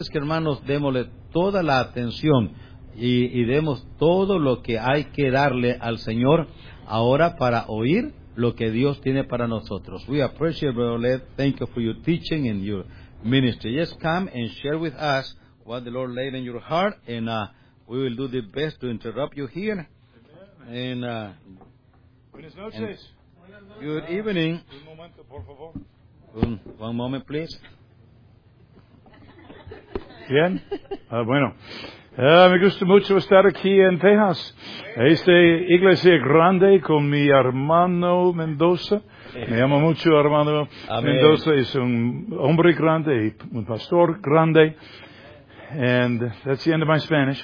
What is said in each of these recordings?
Es que, hermanos, démosle toda la atención y demos todo lo que hay que darle al Señor ahora para oír lo que Dios tiene para nosotros. We appreciate, Brother Led. Thank you for your teaching and your ministry. Just come and share with us what the Lord laid in your heart, and we will do the best to interrupt you here. And, Buenas noches. good evening. Un momento, por favor. One moment, please. Bien. Bueno. Me gusta mucho estar aquí en Texas. Esta iglesia grande con mi hermano Mendoza. Me llama mucho hermano Amén. Mendoza. Es un hombre grande y un pastor grande. And that's the end of my Spanish.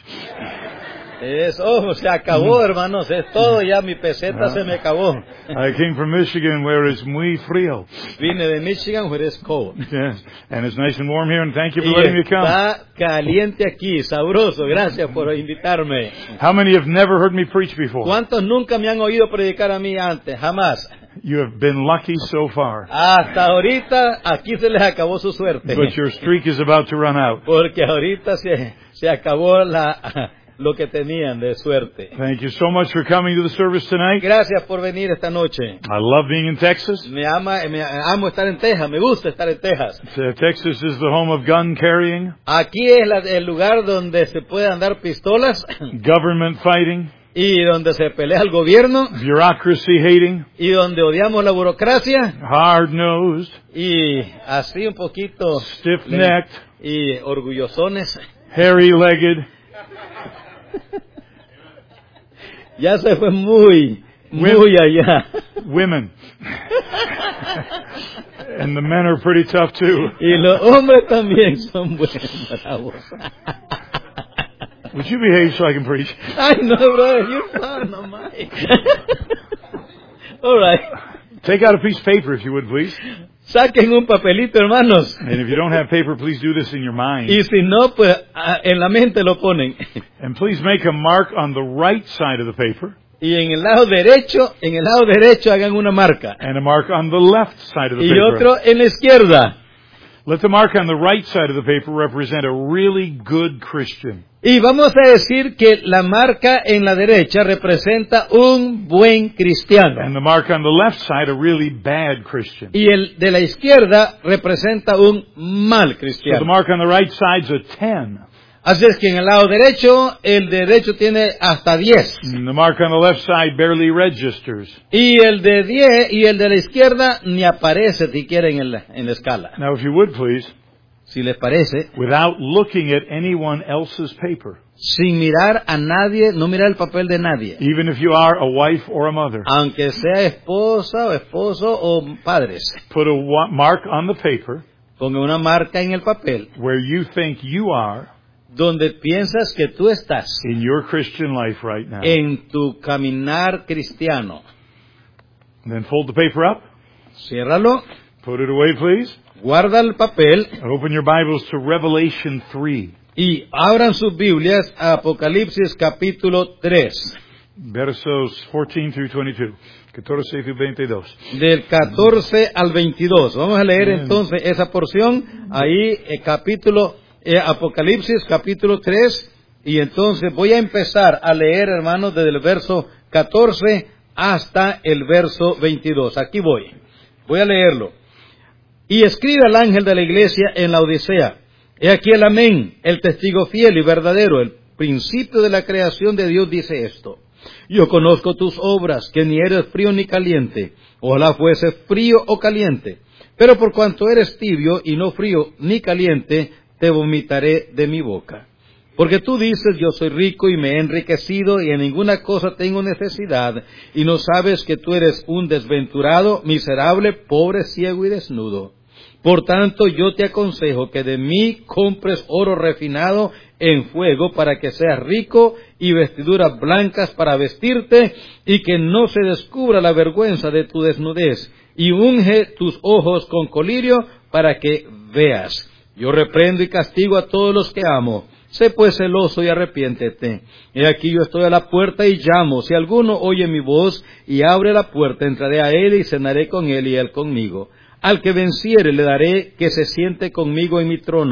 Se acabó, hermanos, es todo, ya mi peseta se me acabó. I came from Michigan where it's muy frío. Vine de Michigan, where it's cold. Yes. And it's nice and warm here, and thank you for Y letting me come. está caliente aquí, sabroso, gracias por invitarme. How many have never heard me preach before? ¿Cuántos nunca me han oído predicar a mí antes? Jamás. You have been lucky so far. Hasta ahorita, aquí se les acabó su suerte. But your streak is about to run out. Porque ahorita se acabó lo que tenían de suerte. Thank you so much for coming to the service tonight. Gracias por venir esta noche. I love being in Texas. Me amo estar en Texas, me gusta estar en Texas. Texas is the home of gun carrying, Aquí es el lugar donde se pueden andar pistolas government fighting, y donde se pelea el gobierno bureaucracy hating, y donde odiamos la burocracia hard nosed, y así un poquito stiff necked, y orgullosones. hairy legged. Ya se fue muy allá. Women. And the men are pretty tough too. Y los hombres también son buenos, bravos. Would you behave so I can preach? Ay, no, brother, you're fine, no mind. All right. Take out a piece of paper if you would, please. Saquen un papelito, hermanos. And if you don't have paper, please do this in your mind. Y si no, pues en la mente lo ponen. And please make a mark on the right side of the paper. Y en el lado derecho hagan una marca. And a mark on the left side of the Y paper. otro en la izquierda. Let the mark on the right side of the paper represent a really good Christian. Y vamos a decir que la marca en la derecha representa un buen cristiano. And the mark on the left side, a really bad Christian. Y el de la izquierda representa un mal So the cristiano. mark on the right side's a 10. Así es que en el lado derecho, el derecho tiene hasta 10. And the mark on the left side barely registers. Y el de 10 y el de la izquierda ni aparece siquiera en la escala. Now, if you would please, Si les parece, without looking at anyone else's paper, sin mirar a nadie, no mirar el papel de nadie. even if you are a wife or a mother, Aunque sea esposa o esposo o padres. put a mark on the paper Ponga una marca en el papel where you think you are donde piensas que tú estás in your Christian life right now. en tu caminar cristiano. And then fold the paper up, Ciérralo, put it away please, guarda el papel and open your Bibles to Revelation 3, y abran sus Biblias a Apocalipsis capítulo 3. versos 14 through 22. 14 through 22. Del 14 al 22. Vamos a leer entonces esa porción. Ahí, Apocalipsis capítulo 3. Y entonces voy a empezar a leer, hermanos, desde el verso 14 hasta el verso 22. Aquí voy. Voy a leerlo. Y escribe al ángel de la iglesia en la Odisea. He aquí el amén, el testigo fiel y verdadero, el principio de la creación de Dios dice esto. Yo conozco tus obras, que ni eres frío ni caliente. Ojalá fuese frío o caliente. Pero por cuanto eres tibio y no frío ni caliente, te vomitaré de mi boca. Porque tú dices, yo soy rico y me he enriquecido y en ninguna cosa tengo necesidad, y no sabes que tú eres un desventurado, miserable, pobre, ciego y desnudo. Por tanto, yo te aconsejo que de mí compres oro refinado en fuego para que seas rico y vestiduras blancas para vestirte y que no se descubra la vergüenza de tu desnudez y unge tus ojos con colirio para que veas. Yo reprendo y castigo a todos los que amo. Sé pues celoso y arrepiéntete. He aquí yo estoy a la puerta y llamo. Si alguno oye mi voz y abre la puerta, entraré a él y cenaré con él y él conmigo. Al que venciere le daré que se siente conmigo en mi trono,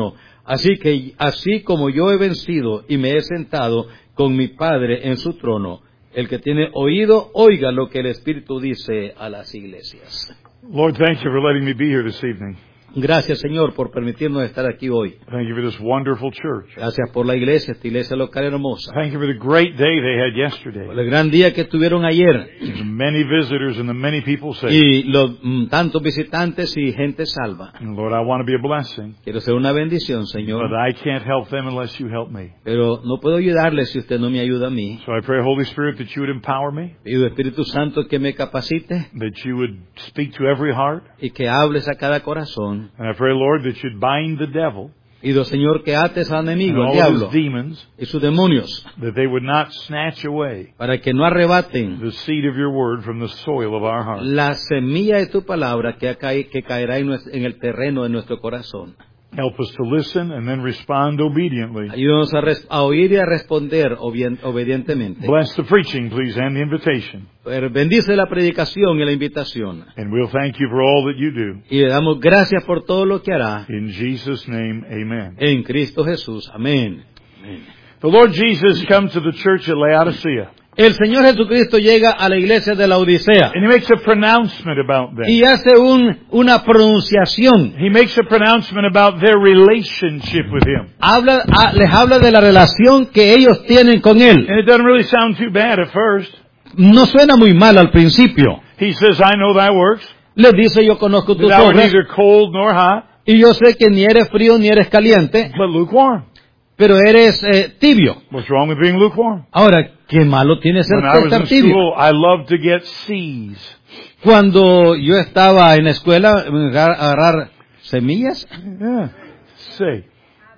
Así como yo he vencido y me he sentado con mi Padre en su trono, el que tiene oído, oiga lo que el Espíritu dice a las iglesias. Lord, thank you for letting me be here this evening. Gracias, Señor, por permitirnos estar aquí hoy. Thank you for this wonderful church. Gracias por la iglesia, esta iglesia local hermosa. Thank you for the great day they had yesterday. Por el gran día que tuvieron ayer. The many visitors and the many people saved. Y los tantos visitantes y gente salva. And Lord, I want to be a blessing. Quiero ser una bendición, Señor. But I can't help them unless you help me. Pero no puedo ayudarles si usted no me ayuda a mí. So I pray, Holy Spirit, that you would empower me. Pido, Espíritu Santo, que me capacite. That you would speak to every heart. Y que hables a cada corazón. And I pray, Lord, that you'd bind the devil. Pido, Señor, que ates al enemigo, and al all diablo, his demons, y sus demonios, that they would not snatch away para que no arrebaten the seed of your word from the soil of our heart. la semilla de tu palabra que caerá en el terreno de nuestro corazón. Help us to listen and then respond obediently. Ayúdanos a oír y a responder obedientemente. Bless the preaching, please, and the invitation. Bendice la predicación y la invitación. And we'll thank you for all that you do. Y le damos gracias por todo lo que hará. In Jesus' name, amen. En Cristo Jesús. Amén. Amén. The Lord Jesus comes to the church at Laodicea. El Señor Jesucristo llega a la iglesia de la Odisea. And he makes a pronouncement about them. Y hace una pronunciación. He makes a pronouncement about their relationship with him. Les habla de la relación que ellos tienen con Él. And it doesn't really sound too bad at first. No suena muy mal al principio. He says, I know thy works. Les dice, yo conozco tus That thou art obras. neither cold nor hot, Y yo sé que ni eres frío ni eres caliente, but lukewarm. pero eres tibio. What's wrong with being lukewarm? Ahora, ¿qué malo tiene ser When I was estar in tibio? school, I loved to get C's. Cuando yo estaba en la escuela, agarrar semillas. Yeah, C.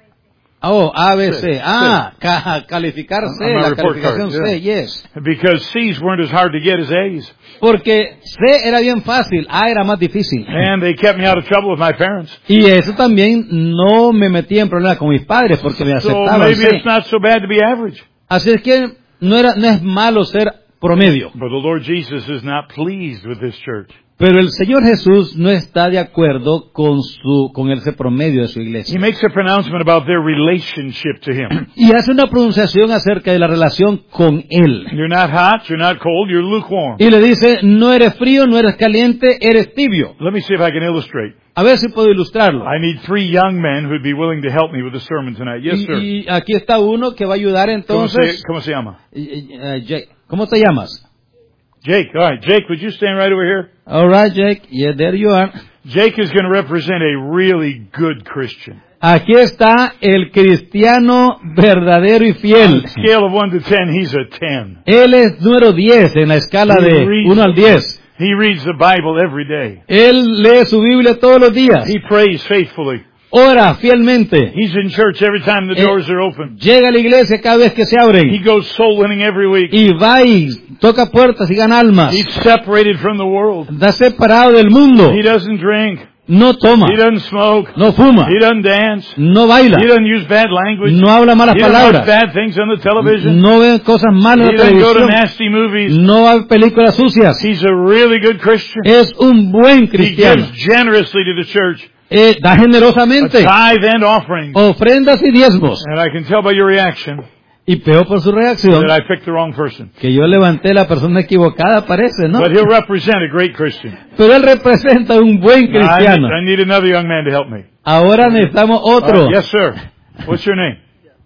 Oh, A, B, C. C. Calificar C, On my la report calificación card, C, yes. Because C's weren't as hard to get as A's. Porque C era bien fácil, A era más difícil. And they kept me out of trouble with my parents. Y eso también no me metía en problemas con mis padres porque me So aceptaban maybe C. it's not so bad to be average. Así es que no es malo ser promedio. But the Lord Jesus is not pleased with this church. Pero el Señor Jesús no está de acuerdo con ese promedio de su He iglesia. makes a pronouncement about their relationship to Him. Y hace una pronunciación acerca de la relación con Él. You're not hot, you're not cold, you're lukewarm. Y le dice, no eres frío, no eres caliente, eres tibio. Let me see if I can illustrate. A ver si puedo ilustrarlo. I need 3 young men who'd be willing to help me with the sermon tonight. Yes, sir. Y aquí está uno que va a ayudar entonces. ¿Cómo se llama? Jake. ¿Cómo te llamas? Jake. All right, Jake, would you stand right over here? All right, Jake. Yeah, there you are. Jake is going to represent a really good Christian. Aquí está el cristiano verdadero y On fiel. a scale of 1 to 10, he's a 10. Él es número 10 en la escala de 1 al 10. He reads the Bible every day. Él lee su Biblia todos los días. He prays faithfully. Ora fielmente. He's in church every time the doors are open. Llega a la iglesia cada vez que se He abren. goes soul winning every week. Y va y toca puertas y gana almas. He's separated from the world. Está separado del mundo. He doesn't drink. No toma. He doesn't smoke. No fuma. He doesn't dance. No baila. He doesn't use bad language. No habla malas He doesn't watch palabras. bad things on the television. No ve cosas malas He en la doesn't go to televisión. nasty movies. No ve películas sucias. He's a really good Christian. Es un buen He cristiano. gives generously to the church. Da A generosamente. tithe and offering. Ofrendas y diezmos. And I can tell by your reaction Y peor por su reacción, that I picked the wrong person. que yo levanté la persona equivocada, parece, ¿no? But he'll represent a great Christian. Pero él representa un buen cristiano. I need another young man to help me. Ahora necesitamos otro. Yes, sir. What's your name?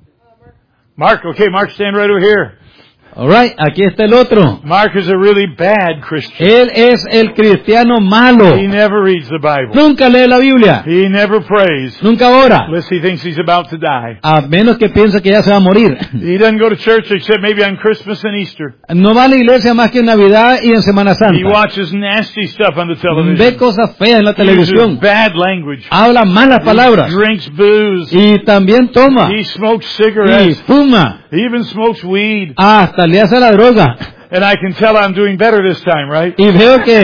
Mark. Okay, Mark, stand right over here. Alright, aquí está el otro. Mark is a really bad Christian. Él es el cristiano malo. He never reads the Bible. Nunca lee la Biblia. He never prays Nunca ora. unless he thinks he's about to die. A menos que piense que ya se va a morir. He doesn't go to church except maybe on Christmas and Easter. No va a la iglesia más que en Navidad y en Semana He Santa. watches nasty stuff on the Ve television. cosas feas en la He uses televisión. bad language. Habla malas He palabras. drinks booze. Y también toma. He smokes Y cigarettes. fuma. He even smokes weed. Hasta le hace la droga. And I can tell I'm doing better this time, right? Y veo que...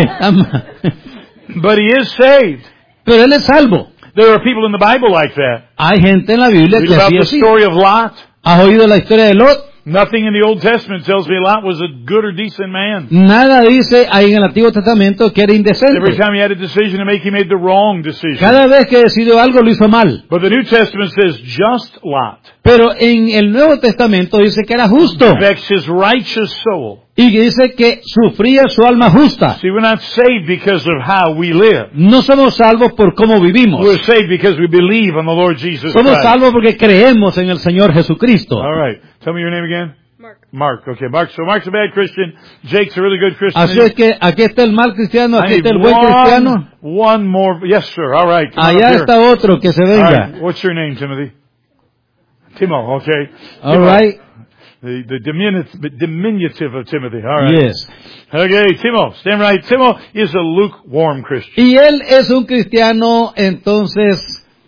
But he is saved. Pero él es salvo. There are people in the Bible like that. Hay gente en la Biblia Read que about así the es así. story of Lot. ¿Has oído la historia de Lot? Nothing in the Old Testament tells me Lot was a good or decent man. Nada dice ahí en el Antiguo Testamento que era Every indecente. time he had a decision to make, he made the wrong decision. Cada vez que decidió algo lo hizo mal. But the New Testament says just Lot Pero en el Nuevo Testamento dice que era justo. vexed his righteous soul. Y dice que sufría su alma justa. See, we're not saved because of how we live. No somos salvos por cómo vivimos. We're saved because we believe on the Lord Jesus Somos Christ. salvos porque creemos en el Señor Jesucristo. All right. Tell me your name again. Mark. Okay, Mark. So Mark's a bad Christian. Jake's a really good Christian. Así es que aquí está el mal cristiano, I aquí need está el buen cristiano. one more. Yes, sir. All right. Come on Allá up here. está otro que se All venga. right. What's your name, Timothy? Timo. Okay. All Timo. right. The diminutive of Timothy. All right. Yes. Okay, Timo. Stand right. Timo is a lukewarm Christian. Y él es un cristiano entonces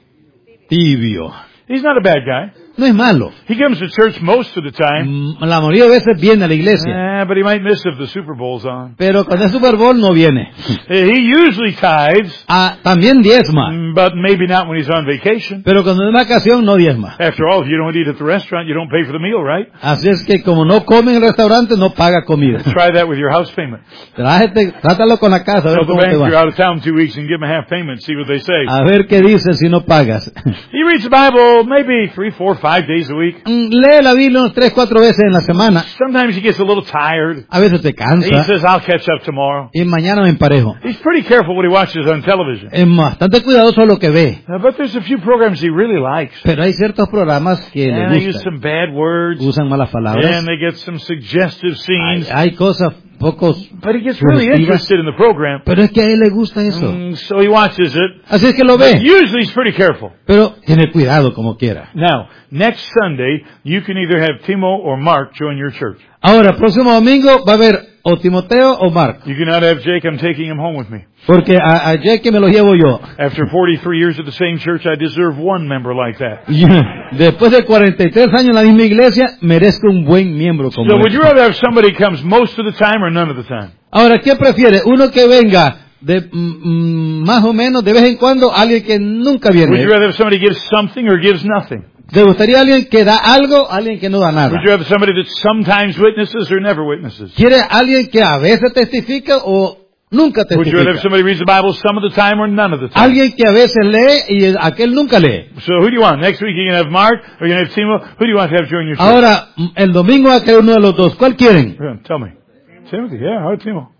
tibio. He's not a bad guy. No es malo. He comes to church most of the time. La mayoría de veces viene a la iglesia. But he might miss if the Super Bowl's on. Pero cuando es Super Bowl no viene. He usually tithes, También diezma. but maybe not when he's on vacation. Pero cuando es vacación no diezma. After all, if you don't eat at the restaurant, you don't pay for the meal, right? Así es que como no come en el restaurante, no paga comida. Try that with your house payment. Trátalo con la casa, a ver Tell the cómo te bank you're va. out of town 2 weeks and give them a half payment, see what they say. A ver qué dice si no pagas. He reads the Bible maybe 3, 4, 5 days a week. Lee la Biblia unos 3, 4 veces en la semana. Sometimes he gets a little tired. A veces te He cansa. says, I'll catch up tomorrow. Y mañana me emparejo. He's pretty careful what he watches on television. Es bastante cuidadoso lo que ve. But there's a few programs he really likes. Pero hay ciertos programas que And le they use gustan. some bad words. Usan malas palabras. And they get some suggestive scenes. Hay cosas pocos. But he gets really interested in the program. Pero es que a él le gusta eso. So he watches it. Así es que lo But ve. usually he's pretty careful. Pero tiene cuidado como quiera. Now, next Sunday, you can either have Timo or Mark join your church. Ahora, próximo domingo va a haber o Timoteo o Mark. You cannot have Jake. I'm taking him home with me. Porque a Jake me lo llevo yo. After 43 years at the same church, I deserve one member like that. Después de 43 años en la misma iglesia, merezco un buen miembro como So would you él. rather have somebody who comes most of the time or none of the time? Ahora, ¿qué prefiere? ¿Uno que venga de más o menos de vez en cuando, alguien que nunca Would you viene? rather have somebody who gives something or gives nothing? ¿Te gustaría alguien que da algo, alguien que no da nada? Would you have somebody that sometimes witnesses or never witnesses? ¿Quiere alguien que a veces testifica o nunca Would you rather have testifica? somebody who reads the Bible some of the time or none of the time? Alguien que a veces lee y aquel nunca lee. So who do you want? Next week you can have Mark or you can have Timo. Who do you want to have join your church? Ahora, el domingo va a querer uno de los dos. ¿Cuál quieren? Yeah, tell me. Timothy, yeah, how Timo?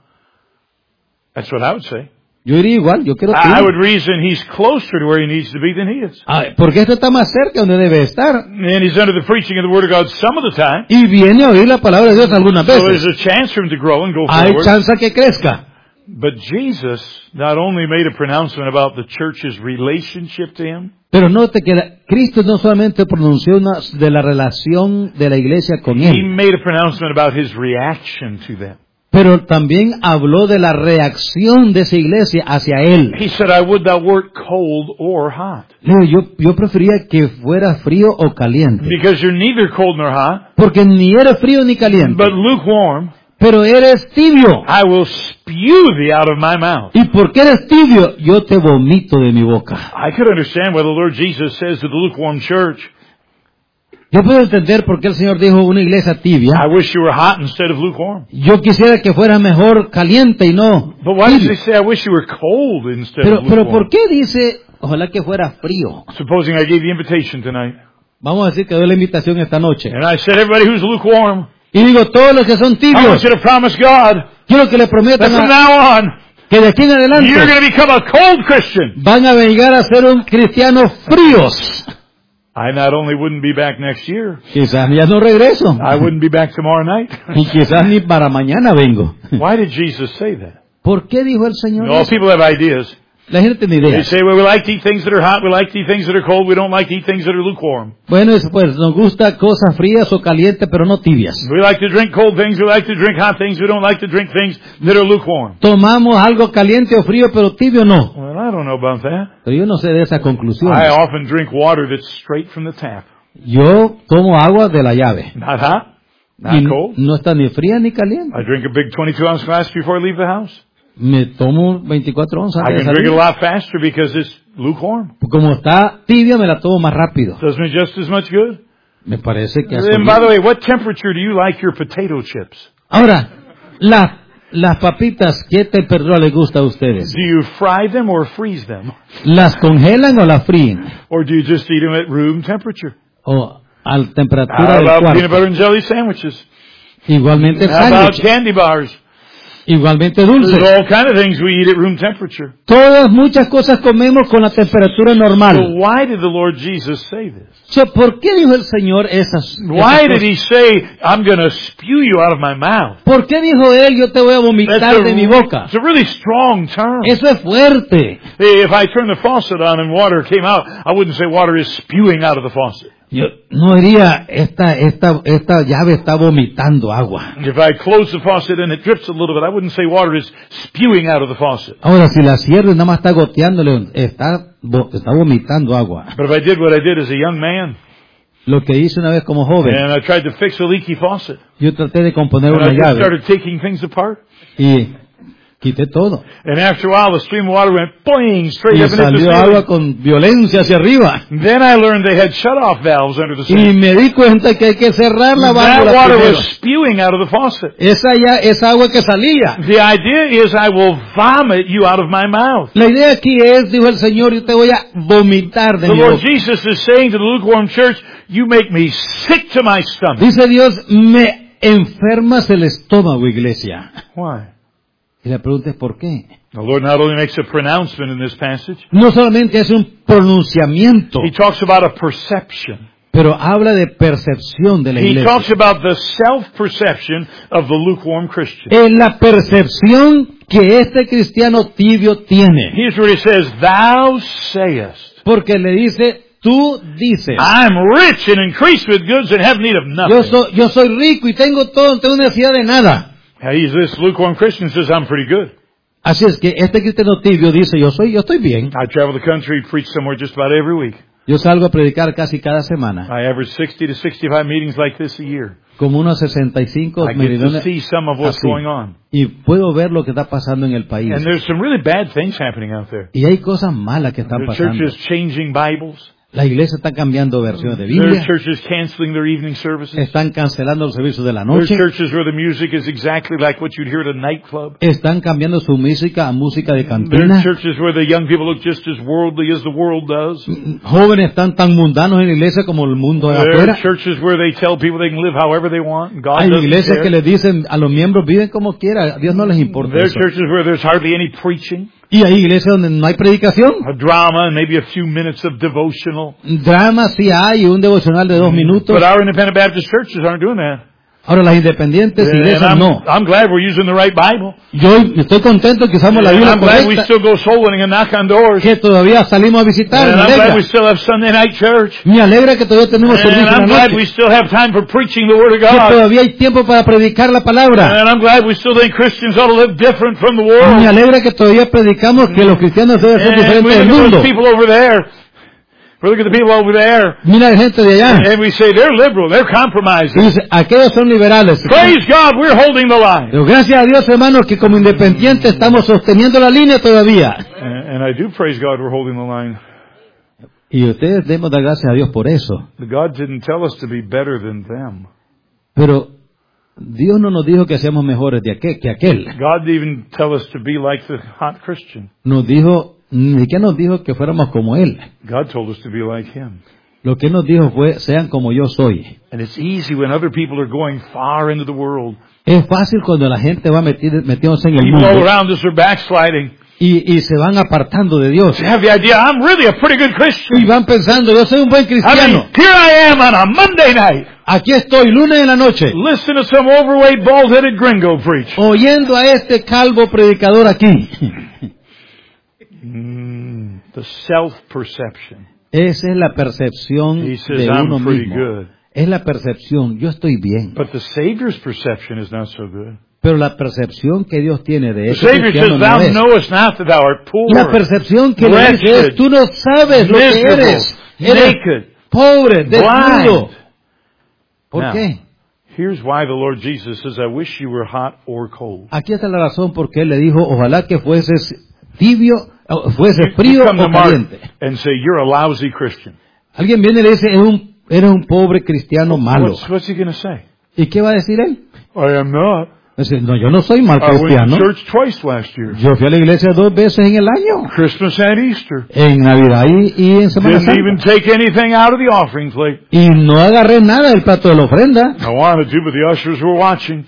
That's what I would say. Yo iría igual, yo quiero I Timo. would reason he's closer to where he needs to be than he is. Porque este está más cerca donde debe estar. And he's under the preaching of the Word of God some of the time. Y viene a oír la palabra de Dios algunas So there's veces. a chance for him to grow and go Hay forward. chance que crezca. But Jesus not only made a pronouncement about the church's relationship to him, Pero note que Cristo no solamente pronunció de la relación de la iglesia con he él, made a pronouncement about his reaction to them. pero también habló de la reacción de esa iglesia hacia él. He said, I would thou wert cold or hot. Yo prefería que fuera frío o caliente. Because you're neither cold nor hot, Porque ni eres frío ni caliente, but lukewarm. pero eres tibio. I will spew thee out of my mouth. Y porque eres tibio, yo te vomito de mi boca. I could understand why the Lord Jesus says to the lukewarm church, Yo puedo entender por qué el Señor dijo una iglesia tibia. I wish you were hot instead of lukewarm. Yo quisiera que fuera mejor caliente y no But why does tibio. he say, I wish you were cold instead Pero of lukewarm? ¿por qué dice, ojalá que fuera frío? Supposing I gave the invitation tonight, Vamos a decir que doy la invitación esta noche. and I said, everybody who's lukewarm, Y digo, todos los que son I want tibios, you to promise God quiero que le that prometan from now on, que de aquí en adelante you're going to become a cold Christian. van a llegar a ser un cristiano fríos. I not only wouldn't be back next year, Quizás ya no regreso. I wouldn't be back tomorrow night. Y quizás ni para mañana vengo. Why did Jesus say that? ¿Por qué dijo el Señor All eso? people have ideas. La gente tiene They ideas. say, well, we like to eat things that are hot, we like to eat things that are cold, we don't like to eat things that are lukewarm. Bueno, pues nos gusta cosas frías o calientes, pero no tibias. We like to drink cold things, we like to drink hot things, we don't like to drink things that are lukewarm. Tomamos algo caliente o frío, pero tibio no. Well, I don't know about that. Pero yo no sé de esa conclusión. I often drink water that's straight from the tap. Yo tomo agua de la llave. Not hot, Y not cold. no está ni fría ni caliente. I drink a big 22-ounce glass before I leave the house. Me tomo 24 onzas I antes can de drink it a salir. lot faster because it's lukewarm. Como está tibia, me la tomo más rápido. Does me just as much good. Me parece que And by the way, what temperature do you like your potato chips? Ahora, las papitas, ¿qué temperatura les gusta a ustedes? Do you fry them or freeze them? ¿Las congelan o las fríen? Or do you just eat them at room temperature? O a temperatura How del about peanut cuarto. butter and jelly sandwiches? Igualmente How about sándwiches, candy bars? igualmente There's dulces. all kind of things we eat at room temperature. Muchas cosas comemos con la temperatura So normal. why did the Lord Jesus say this? ¿Por qué dijo el Señor esas Why did cosas? He say, I'm going to spew you out of my mouth? ¿Por qué dijo Él, yo te voy a vomitar de mi boca? It's a really strong term. Eso es fuerte. If I turned the faucet on and water came out, I wouldn't say water is spewing out of the faucet. Yo no diría, esta llave está vomitando agua. If I close the faucet and it drips a little bit, I wouldn't say water is spewing out of the faucet. Ahora, si la cierro y nada más está goteándole, está vomitando agua. But if I did what I did as a young man, Lo que hice una vez como joven, and I tried to fix a leaky faucet, yo traté de componer and una I just llave started taking things apart, y quité todo. and after a while the stream of water went boing straight Y up into the salió agua ceiling. con violencia hacia arriba. Then I learned they had shut-off valves under the Y sink. me di cuenta que hay que cerrar la That válvula water primero. was spewing out of the faucet. Esa agua que salía. The idea is I will vomit you out of my mouth. La idea aquí es, dijo el Señor, yo te voy a vomitar de The mi Lord boca. Jesus is saying to the lukewarm church, you make me sick to my stomach. Dice Dios, me enfermas el estómago, iglesia. Why? Y la pregunta es, ¿por qué? The Lord not only makes a pronouncement in this passage, No solamente hace un pronunciamiento, He talks about a perception. pero habla de percepción de la He iglesia. talks about the self-perception of the lukewarm Christian. En la percepción que este cristiano tibio tiene. Here's where He says, thou sayest, Porque le dice, tú dices, I'm rich and increased with goods and have need of nothing. yo soy rico y tengo todo, no tengo necesidad de nada. This lukewarm Christian says, I'm pretty good. Así es que este cristiano tibio dice, yo estoy bien. I travel the country, preach somewhere just about every week. Yo salgo a predicar casi cada semana, I average 60 to 65 meetings like this a year. como unos 65 I get to millones, see some of what's así. going on. Y puedo ver lo que está pasando en el país. And there's some really bad things happening out there. Y hay cosas malas que están The pasando. churches changing Bibles. La iglesia está cambiando versiones de There's Biblia, churches canceling their evening services. están cancelando los servicios de la There's noche, churches where the music is exactly like what you'd hear at a nightclub. están cambiando su música a música de There's cantina. churches where the young people look just as worldly as the world does. Jóvenes están tan mundanos en la iglesia como el mundo de There afuera. are churches where they tell people they can live however they want and God Hay doesn't iglesias care. que les dicen a los miembros viven como quiera, a Dios no les importa There are eso. churches where there's hardly any preaching, Y hay iglesias donde no hay predicación. a drama, and maybe a few minutes of devotional. Drama sí hay, un devocional de 2 minutos. But our independent Baptist churches aren't doing that. Ahora las independientes And iglesias no. I'm glad we're using the right Bible. Yo estoy contento que usamos la And Biblia I'm glad we correcta, still go soul winning and knock on doors. que todavía salimos a visitar. And Me I'm glad alegra. we still have Sunday night church. Me alegra que todavía tenemos And servicio en I'm la glad we noche, still have time for preaching the Word of que God. todavía hay tiempo para predicar la palabra. And I'm glad we still think Christians ought to live different from the Me world. alegra que todavía predicamos que los cristianos deben ser And we diferentes del look at mundo. those people over there. We look at the people over there. Mira la gente de allá. And we say, they're liberal, they're Y compromising. dice, aquellos son liberales. Praise God, we're holding the line. Pero gracias a Dios, hermanos, que como independientes estamos sosteniendo la línea todavía. And I do praise God we're holding the line. Y ustedes debemos dar gracias a Dios por eso. But God didn't tell us to be better than them. Pero Dios no nos dijo que seamos mejores que aquel. God didn't even tell us to be like the hot Christian. Nos dijo, ni que nos dijo que fuéramos como Él. God told us to be like Him. Lo que nos dijo fue, sean como yo soy. And it's easy when other people are going far into the world. Es fácil cuando la gente va metiéndose en el People all mundo around us are backsliding. y se van apartando de Dios. They have the idea, I'm really a pretty good Y Christian. van pensando, yo soy un buen I mean, cristiano. here I am on a Monday night, Aquí estoy, lunes en la noche, listening to some overweight, bald-headed gringo preach. oyendo a este calvo predicador aquí. The self-perception. Esa es la percepción He says, de uno I'm pretty mismo. good. Es la percepción, yo estoy bien. But the Savior's perception is not so good. Pero la percepción que Dios tiene de The ese Savior cristiano says, no thou es. knowest not that thou art poor, La percepción que le dice es, wretched, tú no sabes lo que miserable, eres. Eres naked, pobre, desnudo. blind. ¿Por Now, qué? Here's why the Lord Jesus says, I wish you were hot or cold. Aquí está la razón por qué Él le dijo, ojalá que fueses tibio, fueses You frío come to o Mark caliente. and say, you're a lousy Christian. Alguien viene y le dice, eres un pobre cristiano malo. What's he going to say? ¿Y qué va a decir él? I am not. Dice, no, yo no soy mal I went cristiano. to church twice last year. Yo fui a la iglesia 2 veces en el año. Christmas and Easter. En Navidad y en Semana Didn't even Santa. take anything out of the offering plate. Y no agarré nada del plato de la ofrenda. I wanted to, but the ushers were watching.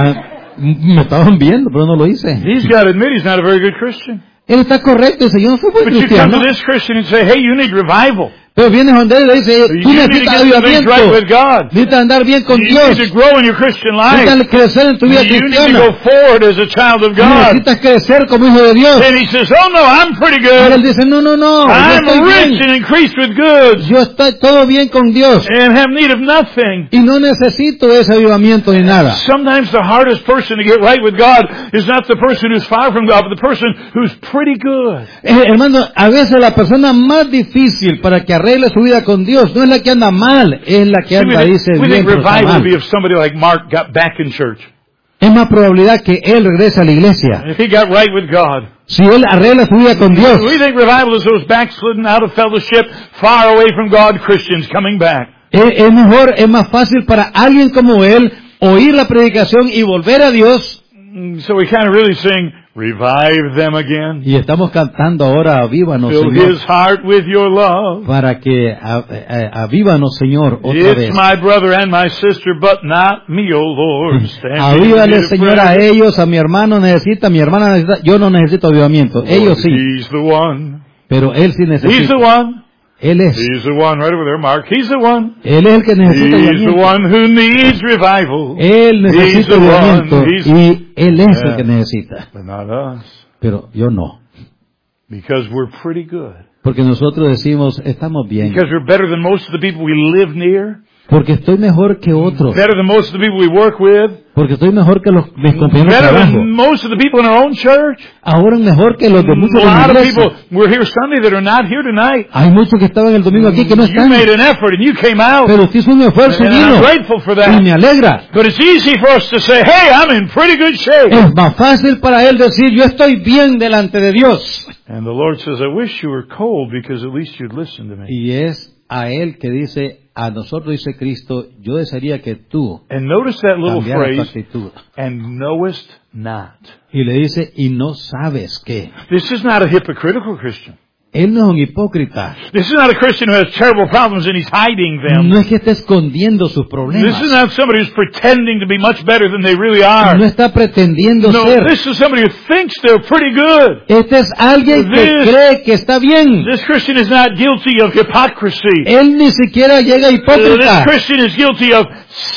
Me estaban viendo, pero no lo hice. He's got to admit he's not a very good Christian. Él está correcto, dice, yo no soy buen But you come cristiano. to this Christian and say, hey, you need revival. Pero viene donde él y le dice, tú You need to necesitas get some things avivamiento. right with God. Necesitas andar bien con You Dios. need to grow in your Christian life. Necesitas crecer en tu vida You need to cristiana. go forward as a child of God. Necesitas crecer como hijo de Dios. And he says, oh no, I'm pretty Y él good. dice, no, yo I'm estoy rich bien. and increased with goods Yo estoy todo bien con Dios. and have need of nothing. Y no necesito ese avivamiento ni nada. Sometimes the hardest person to get right with God is not the person who's far from God, but the person who's pretty good. Hermano, a veces la persona más difícil para que arregle su vida con Dios no es la que anda mal, es la que anda, dice We bien, think pero está revival would be mal. if somebody like Mark got back in church. Es más probabilidad que él regrese a la iglesia. If he got right with God. Si él arregla su vida con Dios. We think revival is those backslidden out of fellowship, far away from God Christians coming back. Es mejor, es más fácil para alguien como él oír la predicación y volver a Dios. So we kind of really sing, revive them again. Y estamos cantando ahora, avívanos, Fill Señor, his heart with your love. para que avívanos, Señor, otra It's vez. my brother and my sister, but not me, O Lord. Stand in Avívale, need of Señor, a prayer. ellos, a mi hermano necesita, mi hermana necesita, yo no necesito avivamiento, ellos sí, He's the one. pero él sí He's the necesita. one. Él es He's the one right over there, Mark. He's the one. el que necesita He's the avivamiento. one who needs revival. Él He's necesita the one. avivamiento He's- y él es Yeah. el que necesita, But not us. pero yo no, Because we're pretty good. porque nosotros decimos, estamos bien, Because we're better than most of the people we live near. porque estoy mejor que otros, Better than most of the people we work with. porque estoy mejor que mis compañeros de Better trabajo, than most of the people in our own church. ahora mejor que los de muchos de A la lot of iglesia. people were here Sunday that are not here tonight. Hay muchos que estaban el domingo aquí que no You están, made an effort and you came out. pero usted hizo un esfuerzo y And I'm vino, grateful for y that. me alegra. But it's easy for us to say, hey, I'm in pretty good shape. Es más fácil para él decir, yo estoy bien delante de Dios. And the Lord says, I wish you were cold because at least you'd listen to me. Y es a él que dice, a nosotros dice Cristo, yo desearía que tú And notice that little cambiaras tu phrase, actitud. and knowest not. Y le dice, y no sabes qué. This is not a hypocritical Christian. Él no es un hipócrita. This is not a Christian who has terrible problems and he's hiding them. No es que esté escondiendo sus This problemas. is not somebody who's pretending to be much better than they really No are. está pretendiendo No, ser. this is somebody who thinks they're pretty good. Este es alguien que This- cree que está bien. This Christian is not guilty of hypocrisy. Él ni siquiera llega This hipócrita. Christian is guilty of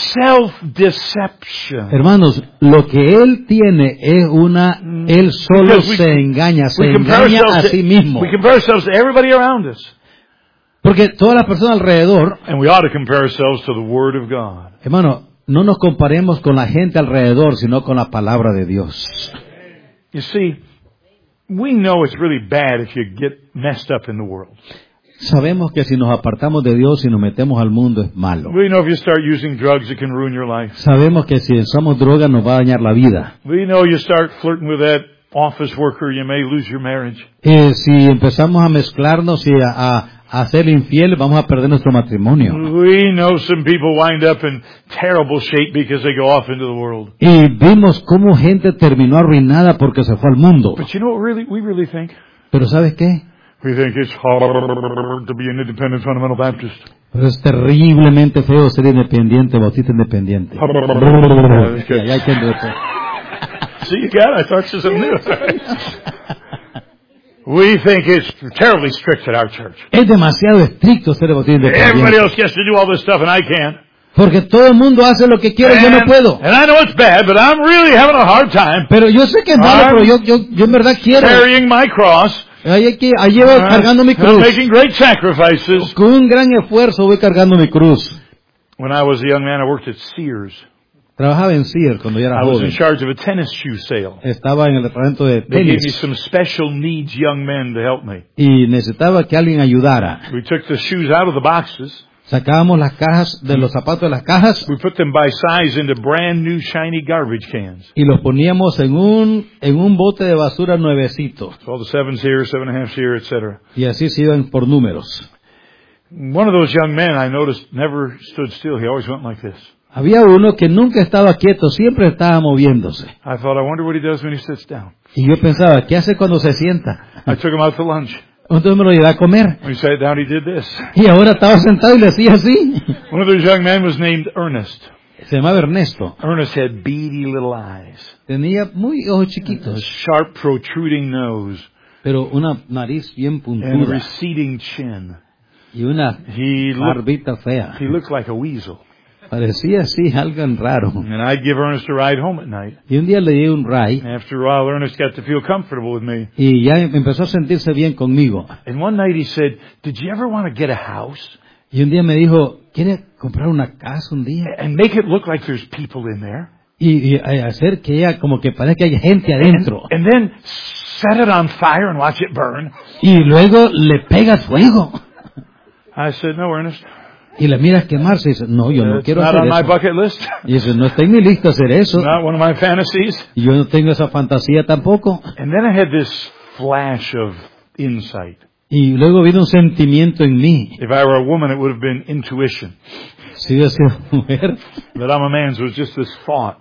self-deception. Hermanos, lo que él tiene es él solo Because we- se engaña We compare a ourselves sí mismo. we compare ourselves to everybody around us. Porque todas las personas alrededor, And we ought to compare ourselves to the Word of God. hermano, no nos comparemos con la gente alrededor, sino con la palabra de Dios. You see, we know it's really bad if you get messed up in the world. Sabemos que si nos apartamos de Dios y nos metemos al mundo es malo. We know if you start using drugs, it can ruin your life. Sabemos que si usamos drogas nos va a dañar la vida. We know you start flirting with that office worker, you may lose your marriage. Si empezamos a mezclarnos y a ser infieles, vamos a perder nuestro matrimonio. We know some people wind up in terrible shape because they go off into the world. Y vimos cómo gente terminó arruinada porque se fue al mundo. But you know what we really think? Pero ¿sabes qué? We think it's hard to be an independent fundamental Baptist. Pero es terriblemente feo ser independiente, bautista independiente. Ya entiendo eso. See, you got it. I thought you something new. We think it's terribly strict at our church. Es demasiado estricto ser bautista Everybody independiente. else gets to do all this stuff and I can't. Porque todo el mundo hace lo que quiere y yo no puedo. And I know it's bad, but I'm really having a hard time Pero yo sé que es malo, pero yo en verdad quiero. carrying my cross. Ahí llevo cargando mi I'm cruz. making great sacrifices. Con un gran esfuerzo voy cargando mi cruz. When I was a young man, I worked at Sears. Trabajaba en Sears cuando yo era I was joven. in charge of a tennis shoe sale. Estaba en el departamento de They gave me tenis some special needs young men to help me. y necesitaba que alguien ayudara. We took the shoes out of the boxes. Sacábamos las cajas de los zapatos de las cajas We put them by size into brand new shiny garbage cans. y los poníamos en un bote de basura nuevecito. So all the 7s here, 7.5s here, etc. Y así se iban por números. One of those young men I noticed never stood still. He always went like this. Había uno que nunca estaba quieto, siempre estaba moviéndose. I thought, I wonder what he does when he sits down. Y yo pensaba, ¿qué hace cuando se sienta? I took him out to lunch. Entonces me lo llevé a comer. When he sat down, he did this. Y ahora estaba sentado y le hacía así. One of those young men was named Ernest. Se llamaba Ernesto. Ernest had beady little eyes. Tenía muy ojos A chiquitos, sharp protruding nose. pero una nariz bien And a puntuda receding chin. y una He barbita fea. looked like a weasel. Parecía así algo raro. And I'd give Ernest a ride home at night. Y un día le di un ride After a while, Ernest got to feel comfortable with me. y ya empezó a sentirse bien conmigo. And one night he said, did you ever want to get a house Y un día me dijo, ¿quiere comprar una casa un día? and make it look like there's people in there? Y hacer que ella, como que parezca que hay gente adentro. And then set it on fire and watch it burn. Y luego le pegas fuego. I said, no, Ernest. Y la miras quemarse y dice, no, yo no It's quiero not hacer on my eso. bucket list. Y dice, no estoy ni listo a hacer eso. Not one of my fantasies. Y yo no tengo esa fantasía tampoco. And then I had this flash of insight. Y luego vino un sentimiento en mí. If I were a woman, it would have been intuition. Si yo soy mujer, That I'm a man, so it was just this thought.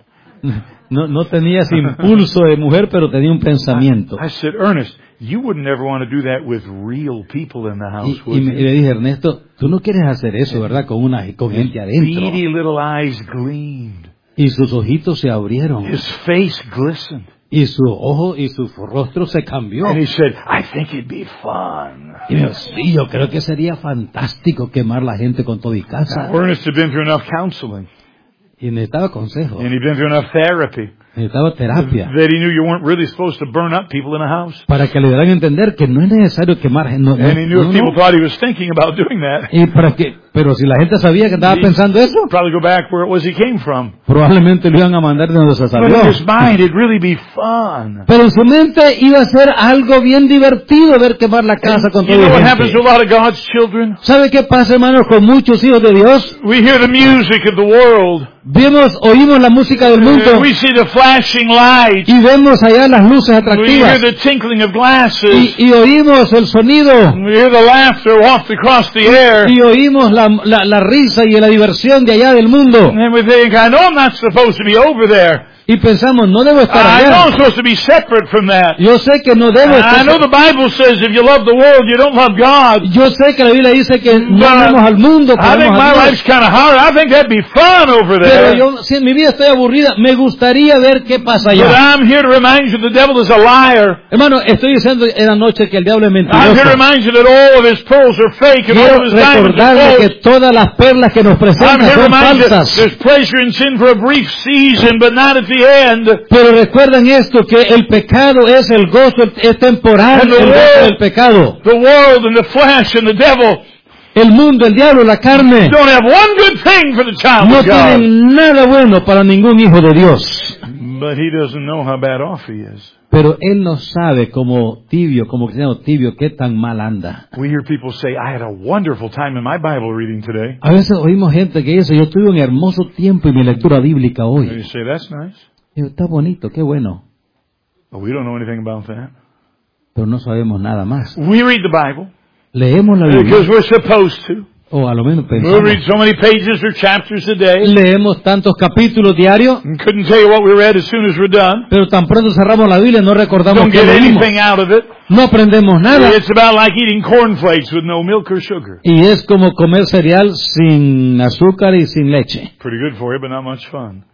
no tenía ese impulso de mujer, pero tenía un pensamiento. I said, Ernest, you wouldn't ever want to do that with real people in the house, Y would you? le dije, Ernesto, tú no quieres hacer eso, ¿verdad? Con gente adentro. Beady little eyes gleamed. Y sus ojitos se abrieron. His face glistened. Y su ojo y su rostro se cambió. And he said, I think it'd be fun. Y me dijo, sí, yo creo que sería fantástico quemar la gente con todo y casa. Now, Ernest had been through enough counseling, Y necesitaba consejo, and he'd been through enough therapy, necesitaba terapia. that he knew you weren't really supposed to burn up people in a house. Para que le dieran a entender que no es necesario quemar gente. No, And he knew no, if people no. thought he was thinking about doing that, Y para que, pero si la gente sabía que estaba pensando eso, probably go back where it was he came from. probablemente lo iban a mandar de donde se But salió. in his mind, it'd really be fun. Pero en su mente iba a ser algo bien divertido ver quemar la casa con You todo know y what happens to gente. a lot of God's children? ¿Sabe qué pasa, hermanos, con muchos hijos de Dios? We hear the music of the world. Oímos la música del mundo We see the flashing lights. y vemos allá las luces We hear atractivas the tinkling of glasses. y oímos el sonido We hear the laughter wafted across the air. y oímos la risa y la diversión de allá del mundo And we think, I know I'm not supposed to be over there. y pensamos, no debo estar I know I'm allá. supposed to be separate from that. Yo sé que no debo I know estar. the Bible says if you love the world, you don't love God. Yo sé que la Biblia dice que no But amamos al mundo, I think amamos my a Dios. life's kind of hard. I think that'd be fun over Pero there. yo, si en mi vida estoy aburrida, me gustaría ver qué pasa But allá. I'm here to remind you the devil is a liar. Hermano, estoy diciendo en la noche que el diablo es I'm here to mentiroso. remind you that all of his pearls are fake and all Quiero of his diamonds recordarle are que false. todas las perlas que nos I'm presentan here to son remind you falsas. there's pleasure in sin for a brief season, but not at the end. Pero recuerden esto, que el pecado es el gozo, es temporal, And el the gozo world- del pecado. The world and the flesh and the devil El mundo, el diablo, la carne, don't have one good thing for the child no of God. tienen nada bueno para ningún hijo de Dios. But he doesn't know how bad off he is. Pero él no sabe como tibio, como cristiano tibio, qué tan mal anda. We hear people say, I had a wonderful time in my Bible reading today. A veces oímos gente que dice, yo tuve un hermoso tiempo en mi lectura bíblica And you hoy. say, that's nice. Digo, está bonito, qué bueno. But we don't know anything about that. Pero no sabemos nada más. We read the Bible Leemos la because Biblia, we're supposed to. o a lo menos We pensamos. read so many pages or chapters a day. Leemos tantos capítulos diarios, And couldn't tell you what we read as soon as we're done. pero tan pronto cerramos la Biblia no recordamos Don't qué get leímos. anything out of it. No aprendemos nada. It's about like eating cornflakes with no milk or sugar. Y es como comer cereal sin azúcar y sin leche. Pretty good for you, but not much fun.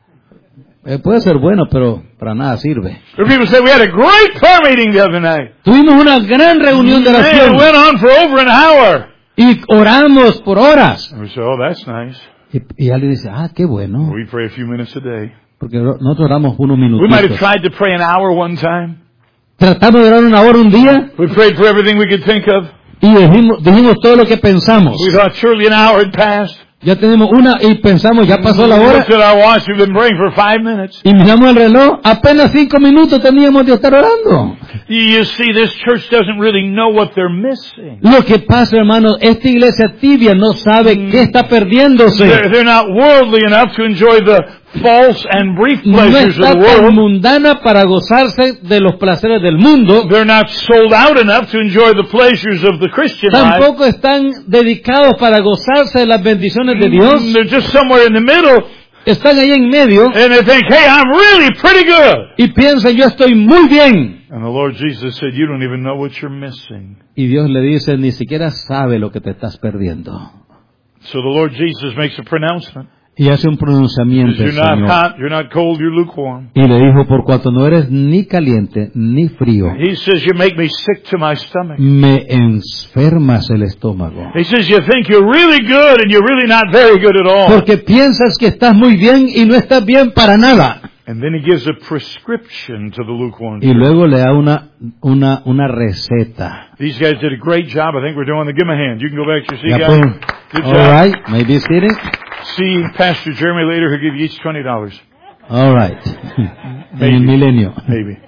Puede ser bueno, pero para nada sirve. Or people say, we had a great prayer meeting the other night. Tuvimos una gran reunión de Man, it oración went on for over an hour. y oramos por horas. And we say, oh, that's nice. Y alguien dice, qué bueno, We pray a few minutes a day. porque nosotros oramos unos We might have minutitos. tried to pray an hour one time. Tratamos de orar una hora un día We prayed for everything we could think of. y dijimos todo lo que pensamos. We thought surely an hour had passed. Ya tenemos una y pensamos, ya pasó la We hora looked at our watch. We've been praying for 5 minutes. y miramos el reloj, apenas 5 minutos teníamos de estar orando. You see, this church doesn't really know what they're missing. Lo que pasa, hermano, esta iglesia tibia no sabe qué está perdiéndose. They're not worldly enough to enjoy the false and brief no pleasures está of the tan world. mundana para gozarse de los placeres del mundo. They're not sold out enough to enjoy the pleasures of the Christian life. Tampoco están dedicados para gozarse de las bendiciones de Dios. They're just somewhere in the middle, Están ahí en medio and they think, hey, I'm really pretty good. y piensan, yo estoy muy bien. And the Lord Jesus said, you don't even know what you're missing. Y Dios le dice, ni siquiera sabe lo que te estás perdiendo. So the Lord Jesus makes a pronouncement. Y hace un pronunciamiento, You're not Señor. hot, you're not cold, you're lukewarm. Y le dijo, por cuanto no eres ni caliente ni frío, He says, you make me sick to my stomach. me enfermas el estómago. He says, you think you're really good and you're really not very good at all. Porque piensas que estás muy bien y no estás bien para nada. And then he gives a prescription to the lukewarm. Y luego le da una receta. These guys did a great job. I think we're doing the give 'em a hand. You can go back to your seat, Ya guys. pueden. Good All job. right, maybe sitting. See Pastor Jeremy later. He'll give you each $20. All right. En el milenio. Maybe.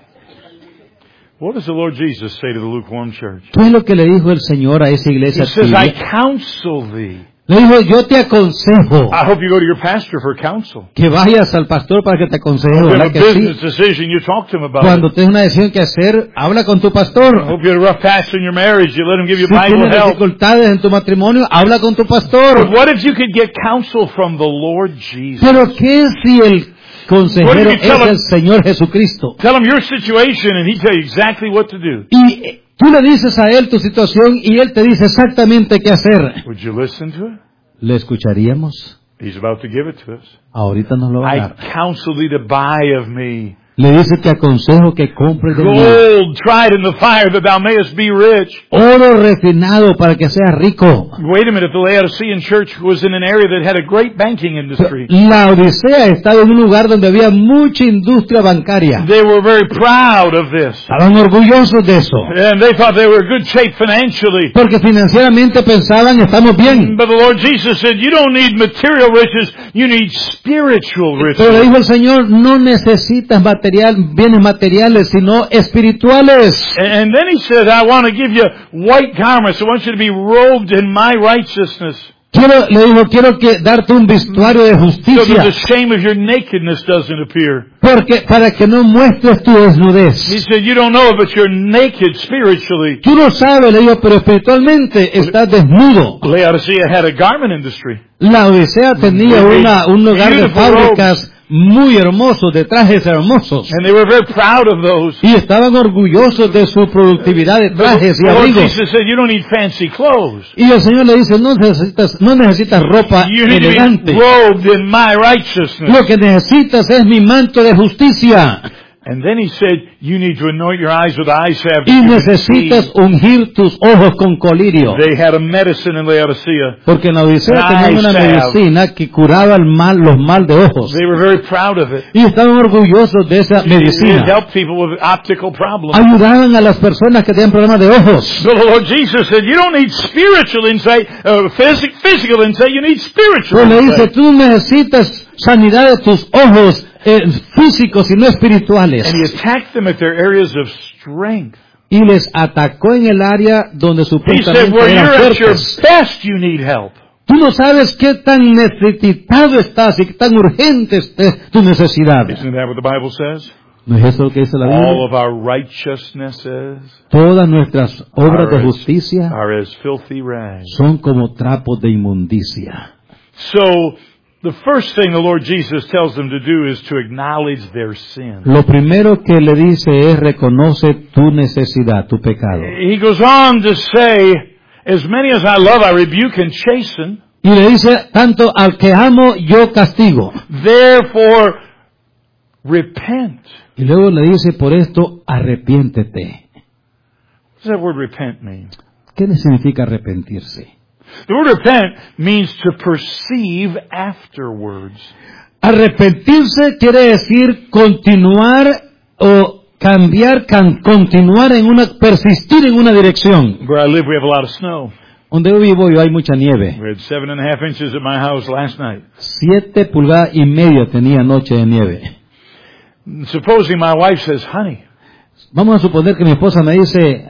What does the Lord Jesus say to the lukewarm church? ¿Qué es lo que le dijo el Señor a esa He iglesia says, I tibia? counsel thee. Le dijo, yo te aconsejo I hope you go to your pastor for counsel. que vayas al pastor para que te aconseje, If you have ¿verdad a que sí? business decision, you talk to him about Cuando it. tienes una decisión que hacer, habla con tu I pastor. hope you had a rough patch in your marriage. You let him give you Si Bible tienes help. dificultades en tu matrimonio, habla con tu But pastor. what if you could get counsel from the Lord Jesus? Pero ¿qué si el consejero What if you tell es him- el Señor Jesucristo? Tell him your situation and he'd tell you exactly what to do. Y tú le dices a él tu situación y él te dice exactamente qué hacer. Would you listen to it? ¿Le escucharíamos? He's about to give it to us. Ahorita nos lo va a I dar. counsel thee to buy of me Le dice, te aconsejo que compres de mí gold tried in the fire that thou mayest be rich. oro refinado para que seas rico. Wait a minute, the Laodicean church was in an area that had a great banking industry. La Odisea estaba en un lugar donde había mucha industria bancaria. They were very proud of this. Estaban orgullosos de eso. And they thought they were in good shape financially. Porque financieramente pensaban, estamos bien. But the Lord Jesus said, you don't need material riches, you need spiritual Pero le riches. dijo el Señor, no necesitas bienes materiales, sino espirituales. And then he said, I want to give you white garments. I want you to be robed in my righteousness. Le dijo, quiero darte un vestuario de So that justicia. the shame of your nakedness doesn't appear. Porque, para que no muestres tu He desnudez. said, you don't know, but you're naked spiritually. Tú no sabes, le digo, pero espiritualmente estás desnudo. Laodicea had a garment industry. La Odisea tenía un lugar de Beautiful fábricas muy hermosos, de trajes hermosos. And they were very proud of those. Y estaban orgullosos de su productividad de trajes y The Lord abrigos. Jesus said, you don't need fancy clothes. Y el Señor le dice, no necesitas ropa You need to elegante. be robed in my righteousness. Lo que necesitas es mi manto de justicia. And then he said, you need to anoint your eyes with eye salve. Y that you can necesitas see. ungir tus ojos con colirio. They had a medicine in Laodicea. Porque en la Odisea tenían una medicina que curaba los mal de ojos. They were very proud of it. Y estaban orgullosos de esa It medicina. helped people with optical problems. Ayudaban a las personas que tenían problemas de ojos. So the Lord Jesus said, you don't need spiritual insight, physical insight, you need spiritual Pues le dice, insight. tú necesitas sanidad de tus ojos físicos y no espirituales. And he attacked them at their areas of strength. Y les atacó en el área donde He said, supuestamente where eran you're at your fuertes. best, you need help. Tú no sabes qué tan necesitado estás y qué tan urgente es tu necesidad. Isn't that what the Bible says? ¿No es eso lo que dice la All Biblia? of our righteousnesses Todas nuestras obras de are justicia as filthy rags. son como trapos de inmundicia. So, the first thing the Lord Jesus tells them to do is to acknowledge their sin. Lo primero que le dice es reconoce tu necesidad, tu pecado. He goes on to say, as many as I love, I rebuke and chasten. Y le dice, tanto al que amo, yo castigo. Therefore, repent. Y luego le dice, por esto, arrepiéntete. What does that word repent mean? ¿Qué significa arrepentirse? The word repent means to perceive afterwards. Arrepentirse quiere decir continuar o cambiar, continuar persistir en una dirección. Where I live, we have a lot of snow. Donde yo vivo hay mucha nieve. We had 7.5 inches at my house last night. 7,5 pulgadas tenía anoche de nieve. Supposing my wife says, honey, Vamos a suponer que mi esposa me dice,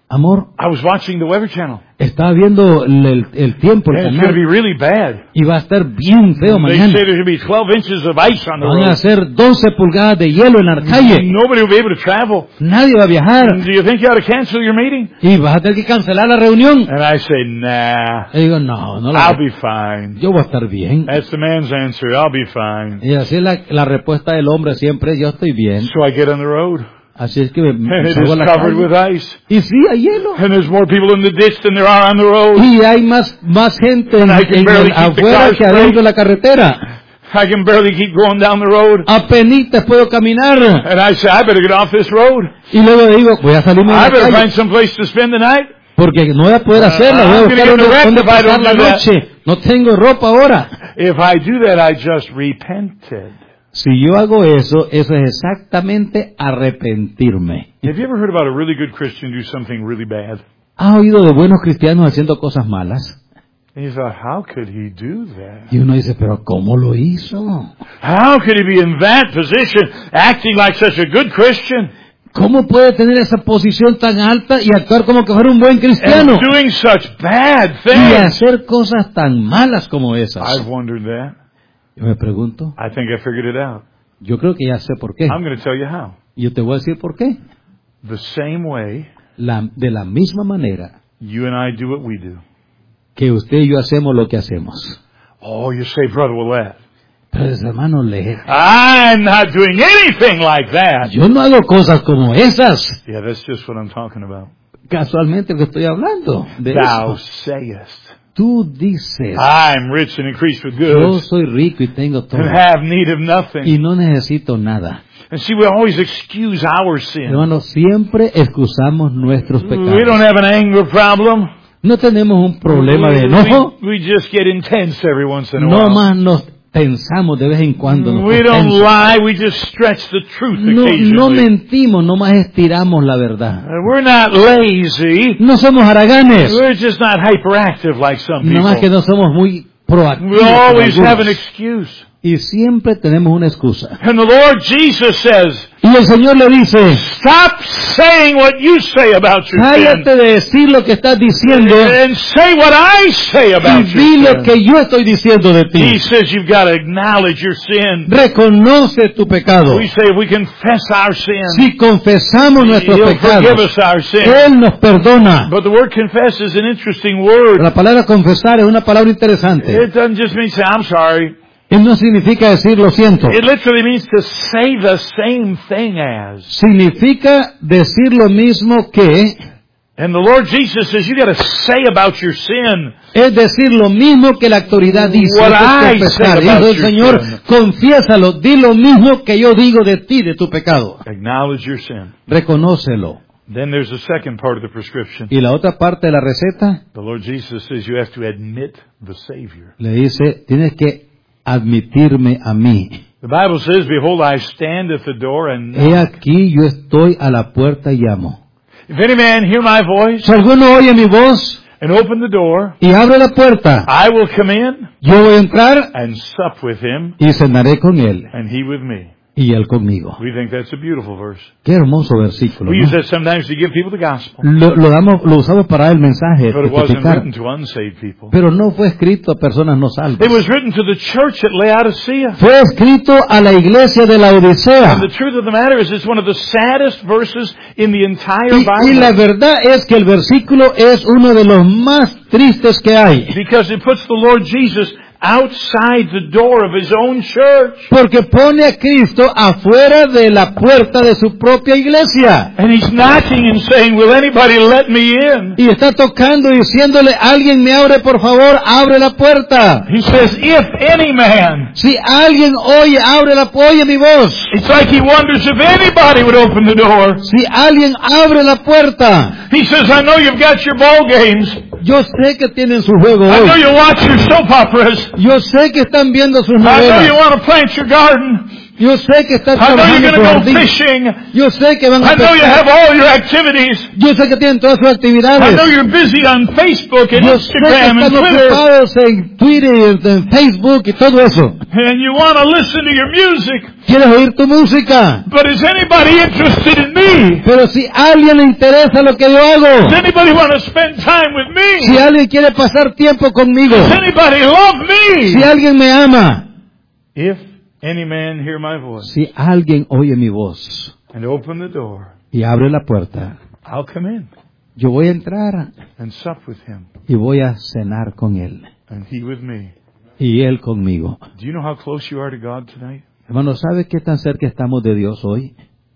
Amor, I was watching the Weather Channel. estaba viendo el tiempo, el And it's going to canal, be really bad. y va a estar bien feo They mañana. say there's going to be 12 inches of ice on the Van a road. hacer 12 pulgadas de hielo en la calle. Nobody will be able to travel. Nadie va a viajar. Do you think you ought to cancel your meeting? Y vas a tener que cancelar la reunión. And I say, nah, Y digo, no la I'll be fine. yo voy a estar bien. That's the man's answer. I'll be fine. Y así es la respuesta del hombre siempre, yo estoy bien. So I get on the road. Así es que me And it salgo a is la covered calle. with ice. Y sí, hay hielo. And there's more people in the ditch than there are on the road. Y hay más gente And I can barely keep the afuera car que adentro straight. de la carretera. I can barely keep going down the road. Apenitas puedo caminar. And I say, I better get off this road. Y luego digo, voy a salirme de I la better calle. find some place to spend the night. Porque no voy a poder hacerla. Voy a I'm buscar gonna get dónde the rent if I pasar don't la do that. noche. No tengo ropa ahora. If I do that, I just repented. Si yo hago eso, eso es exactamente arrepentirme. Have you ever heard about a really good Christian do something really bad? ¿Has oído de buenos cristianos haciendo cosas malas? And you thought, how could he do that? Y uno dice, pero ¿cómo lo hizo? How could he be in that position, acting like such a good Christian, ¿Cómo puede tener esa posición tan alta y actuar como que fuera un buen cristiano? and doing such bad Y things? hacer cosas tan malas como esas. I've wondered that. Yo me pregunto, I think I figured it out. yo creo que ya sé por qué. I'm going to tell you how. Y yo te voy a decir por qué. The same way De la misma manera you and I do what we do. que usted y yo hacemos lo que hacemos. Oh, you say, Brother Willett, Pero hermano, leer. I'm not doing anything like that. Yo no hago cosas como esas. Yeah, that's just what I'm talking about. Casualmente que estoy hablando de Thou eso. sayest, Tú dices, I'm rich and increased with yo goods soy rico y tengo todo. and have need of nothing. Y no necesito nada. And see, we always excuse our sin. Hermano, siempre excusamos nuestros We don't pecados. have an anger problem. No tenemos un problema de enojo. We just get intense every once in a No while. más nos tensamos de vez en cuando. Nos We don't tensos. lie, we just stretch the truth No occasionally. mentimos, no más estiramos la verdad. We're not lazy. No somos haraganes. We're just not hyperactive like some No más que people. no somos muy proactivos. We always como have an algunos. excuse. Y siempre tenemos una excusa. And the Lord Jesus says, Y el Señor le dice, stop saying what you say about your sin. cállate de decir lo que estás diciendo And say what I say y about di your lo sin. que yo estoy diciendo de He ti. says you've got to acknowledge your sin. Reconoce tu pecado. We say if we confess our sin, Si confesamos nuestros He'll forgive pecados, us our sin. Él nos perdona. But the word confess is an interesting word. La palabra confesar es una palabra interesante. It doesn't just mean say, I'm sorry. Y no significa decir lo siento. It literally means to say the same thing as. Significa decir lo mismo que, And the Lord Jesus says you got to say about your sin. es decir lo mismo que la autoridad dice. What Es I confesar. say about Dijo el your Señor, sin. confiésalo, di lo mismo que yo digo de ti, de tu pecado. Acknowledge your sin. Reconócelo. Then there's the second part of the prescription. Y la otra parte de la receta The Lord Jesus says you have to admit the Savior. le dice, tienes que admitirme a mí. The Bible says, behold, I stand at the door and He knock. aquí, yo estoy a la puerta y llamo. If any man hear my voice Si alguno oye mi voz and open the door, y abre la puerta, I will come in yo voy a entrar and sup with him y cenaré con él and he with me. y él conmigo. We think that's a beautiful verse. Qué hermoso versículo, We ¿no? use that sometimes to give people the gospel. Lo usamos para dar el mensaje, But it wasn't testificar. written to unsaved people. Pero no fue escrito a personas no salvas. It was written to the church at Laodicea. Fue escrito a la iglesia de la Odisea. And the truth of the matter is it's one of the saddest verses in the entire Y la Bible. verdad es que el versículo es uno de los más tristes que hay. Because it puts the Lord Jesus outside the door of his own church. Porque pone a Cristo afuera de la puerta de su propia iglesia. And he's knocking and saying, will anybody let me in? Y está tocando y diciéndole, alguien me abre, por favor, abre la puerta. He says, if any man. Si alguien oye, oye mi voz. It's like he wonders if anybody would open the door. Si alguien abre la puerta. He says, I know you've got your ball games. Yo sé que tienen su juego I know hoy. you watch your soap operas. Yo sé que están viendo sus I know you novelas. want to plant your garden. Yo sé que estás I know you're trabajando going por to go ti. fishing. Yo sé que van a I know you pescar. have all your activities. Yo sé que tienen todas sus I actividades. know you're busy on Facebook and Yo sé que Instagram and están Twitter. ocupados en Twitter, en Facebook y todo eso. And you want to listen to your music. ¿Quieres oír tu música? But is anybody interested in me? Pero si a alguien le interesa lo que yo hago, Does anybody want to spend time with si me? alguien quiere pasar tiempo conmigo, Does anybody love si me? alguien me ama, If any man hear my voice si alguien oye mi voz and open the door, y abre la puerta, I'll come in yo voy a entrar and sup with him y voy a cenar con él and he with me. y él conmigo. Do you know how close you are to God tonight? Hermano, ¿sabes qué tan cerca estamos de Dios hoy?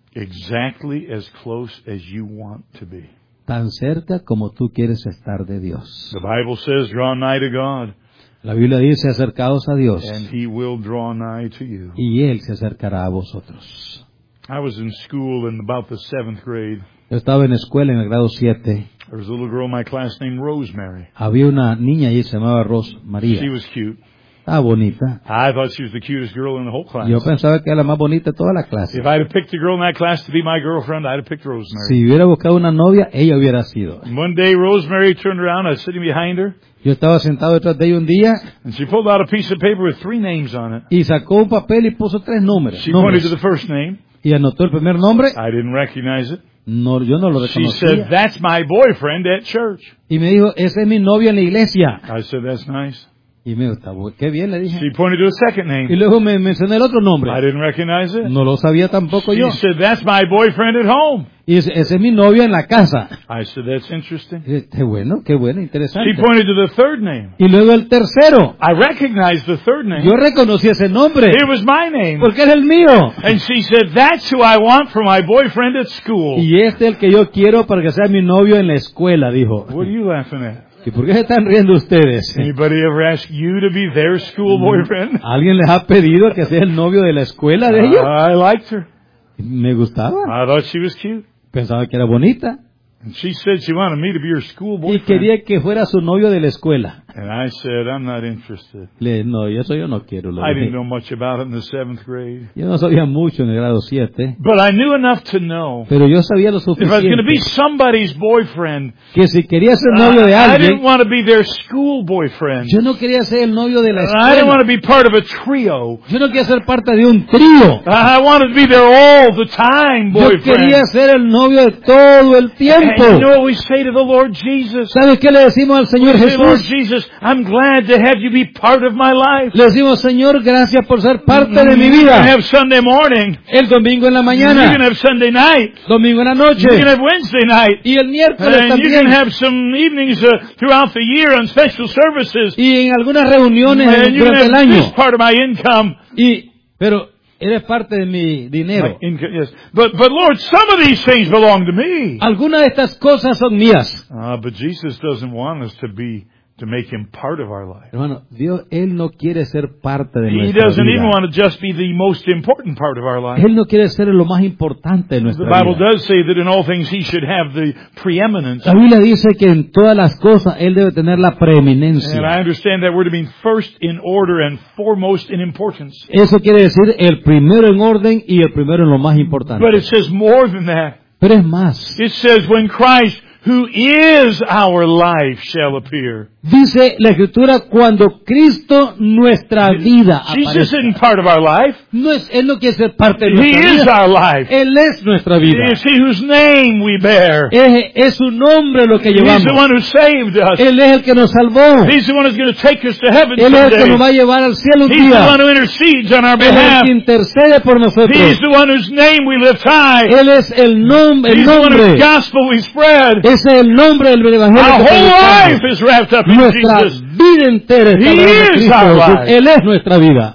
Exactly as close as you want to be. Tan cerca como tú quieres estar de Dios. The Bible says, draw nigh to God, La Biblia dice, acercaos a Dios and he will draw nigh to you. y Él se acercará a vosotros. I was in school in about the 7th grade. Yo estaba en la escuela en el grado 7. There was a little girl in my class named Rosemary. Había una niña allí, se llamaba Ros María. She was cute. Estaba bonita. I thought she was the cutest girl in the whole class. Yo pensaba que era la más bonita de toda la clase. If I'd have picked a girl in that class to be my girlfriend, I'd have picked Rosemary. Si hubiera buscado una novia, ella hubiera sido. And one day Rosemary turned around, I was sitting behind her, Yo estaba sentado detrás de ella un día and she pulled out a piece of paper with 3 names on it. y sacó un papel y puso 3 números. She pointed to the first name. Y anotó el primer nombre. I didn't recognize it. No, yo no lo She said, reconocía. that's my boyfriend at church. Y me dijo, ese es mi novio en la iglesia. I said, that's nice. Y me dijo, qué bien, le dije. She pointed to a second Y name. luego me mencionó el otro nombre. I didn't recognize it. No lo sabía tampoco yo. She said, that's my boyfriend at home. Y ese es mi novio en la casa. I said, that's interesting. Y dije, qué bueno, She interesante. pointed to the third name. Y luego el tercero. I recognized the third name. Yo reconocí ese nombre. It was my name. Porque era el mío. And she said, that's who I want for my boyfriend at school. Y este es el que yo quiero para que sea mi novio en la escuela, dijo. What are you laughing at? ¿Y por qué se están riendo ustedes? Anybody ever ask you to be their school boyfriend? ¿Alguien les ha pedido que sea el novio de la escuela de ellos? I liked her. Me gustaba. I thought she was cute. Pensaba que era bonita. And she said she wanted me to be her school Y boyfriend. quería que fuera su novio de la escuela. And I said, I'm not interested. No, y eso yo no quiero. le I dije. didn't know much about it in the 7th grade. Yo no sabía mucho en el grado 7. But I knew enough to know Pero yo sabía lo if I was going to be suficiente somebody's boyfriend, que si quería ser novio de I didn't alguien, want to be their school boyfriend. yo no quería ser el novio de la I didn't want escuela. to be part of a trio. Yo no quería ser parte de un trío. I wanted to be their all the time Yo quería boyfriend. ser el novio de todo el And tiempo. you know what we say to the Lord Jesus? ¿Sabes qué le decimos al Señor We say, Lord Jesús? Jesus, I'm glad to have you be part of my life. Le decimos, Señor, gracias por ser parte de mi You can vida. have Sunday morning. El domingo en la You can mañana, have Sunday night. domingo en la noche You can have Wednesday night. y el miércoles And you can también. have some evenings throughout the year on special services. Y en algunas reuniones And you can durante el have this año. part of my income. Pero eres parte de mi dinero. My income, yes. But Lord, some of these things belong to me. Algunas de estas cosas son mías. But Jesus doesn't want us to make him part of our life. Hermano, Dios, Él no quiere ser parte de He nuestra doesn't even vida. want to just be the most important part of our life. Él no quiere ser lo más importante de The nuestra Bible vida. does say that in all things he should have the preeminence. La Biblia dice que en todas las cosas Él debe tener la And I preeminencia. understand that word to mean first in order and foremost in importance. Eso quiere decir el primero en orden y el primero en lo más importante. But it says more than that. Pero es más. It says when Christ, who is our life, shall appear. Dice la Escritura, cuando Cristo, nuestra vida, Jesus aparezca. isn't part of our life. Él no quiere ser parte de He nuestra is vida. our life. Él es nuestra vida. It's He whose name we bear. Es su nombre lo que He's the llevamos. one who saved us. Él es el que nos salvó. He's the one who's going to take us to heaven Él es el que nos va someday. a llevar al cielo un He's the one día. who intercedes on our Él es el behalf. que intercede por nosotros. He's the one whose name we lift high. Él es el nombre. He's the one whose gospel we spread. Ese es el nombre del evangelio Our que whole life predicamos. is wrapped up in Nuestra Jesus. vida entera está He en is Cristo our Jesús. life. Él es nuestra vida.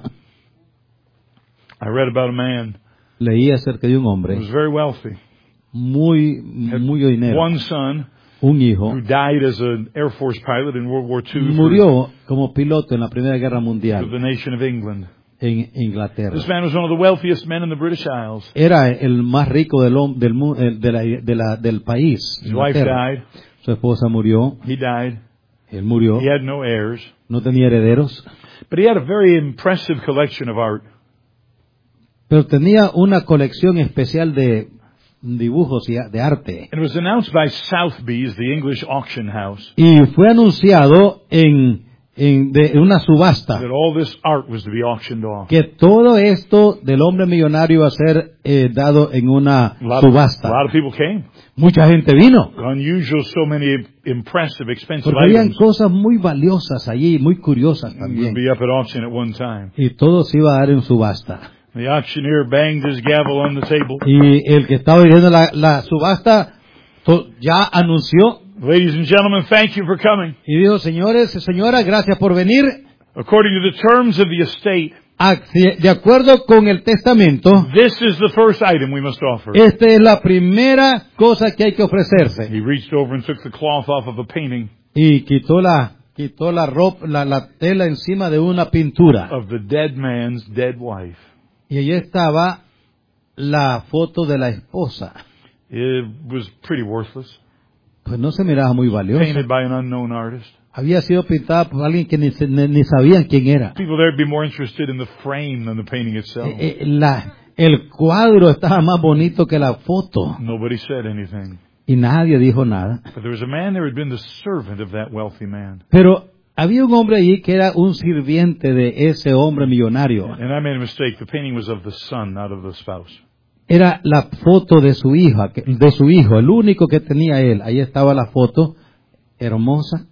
I read about a man Leí acerca de un who hombre was very wealthy. muy dinero, One son un hijo, who died as an Air Force pilot in World War II murió como piloto en la Primera Guerra for Mundial the nation of England. en Inglaterra. This man was one of the wealthiest men in the British Isles. Era el más rico del país. His wife Inglaterra. died. Su esposa murió, He died. él murió, He had no heirs. no tenía herederos, But he had a very impressive collection of art. pero tenía una colección especial de dibujos y de arte. It was announced by Sotheby's, the English auction house, Y fue anunciado en una subasta that all this art was to be auctioned off. que todo esto del hombre millonario iba a ser dado en una A lot subasta. of people came. Mucha gente vino, Unusual, so many impressive, expensive porque habían items cosas muy valiosas allí, muy curiosas would también. be up at auction at one time. Y todo se iba a dar en subasta. The auctioneer banged his gavel on the table. Y el que estaba dirigiendo la subasta ya anunció Ladies and gentlemen, thank you for coming. y dijo, señores y señoras, gracias por venir. According to the terms of the estate, De acuerdo con el testamento, this is the first item we must offer. esta es la primera cosa que hay que ofrecerse. He reached over and took the cloth off of a painting Y quitó la ropa, la tela encima de una pintura. of the dead man's dead wife. Y allí estaba la foto de la esposa. It was pretty worthless. Pues no se miraba muy valiosa. Painted by an unknown artist. Había sido pintada por alguien que ni sabían quién era. People there would be more interested in the frame than the painting itself. El cuadro estaba más bonito que la foto. Nobody said anything. Y nadie dijo nada. But there was a man there who had been the servant of that wealthy man. Pero había un hombre allí que era un sirviente de ese hombre millonario. And I made a mistake. The painting was of the son, not of the spouse. Era la foto de su hija, de su hijo, el único que tenía él. Ahí estaba la foto, hermosa.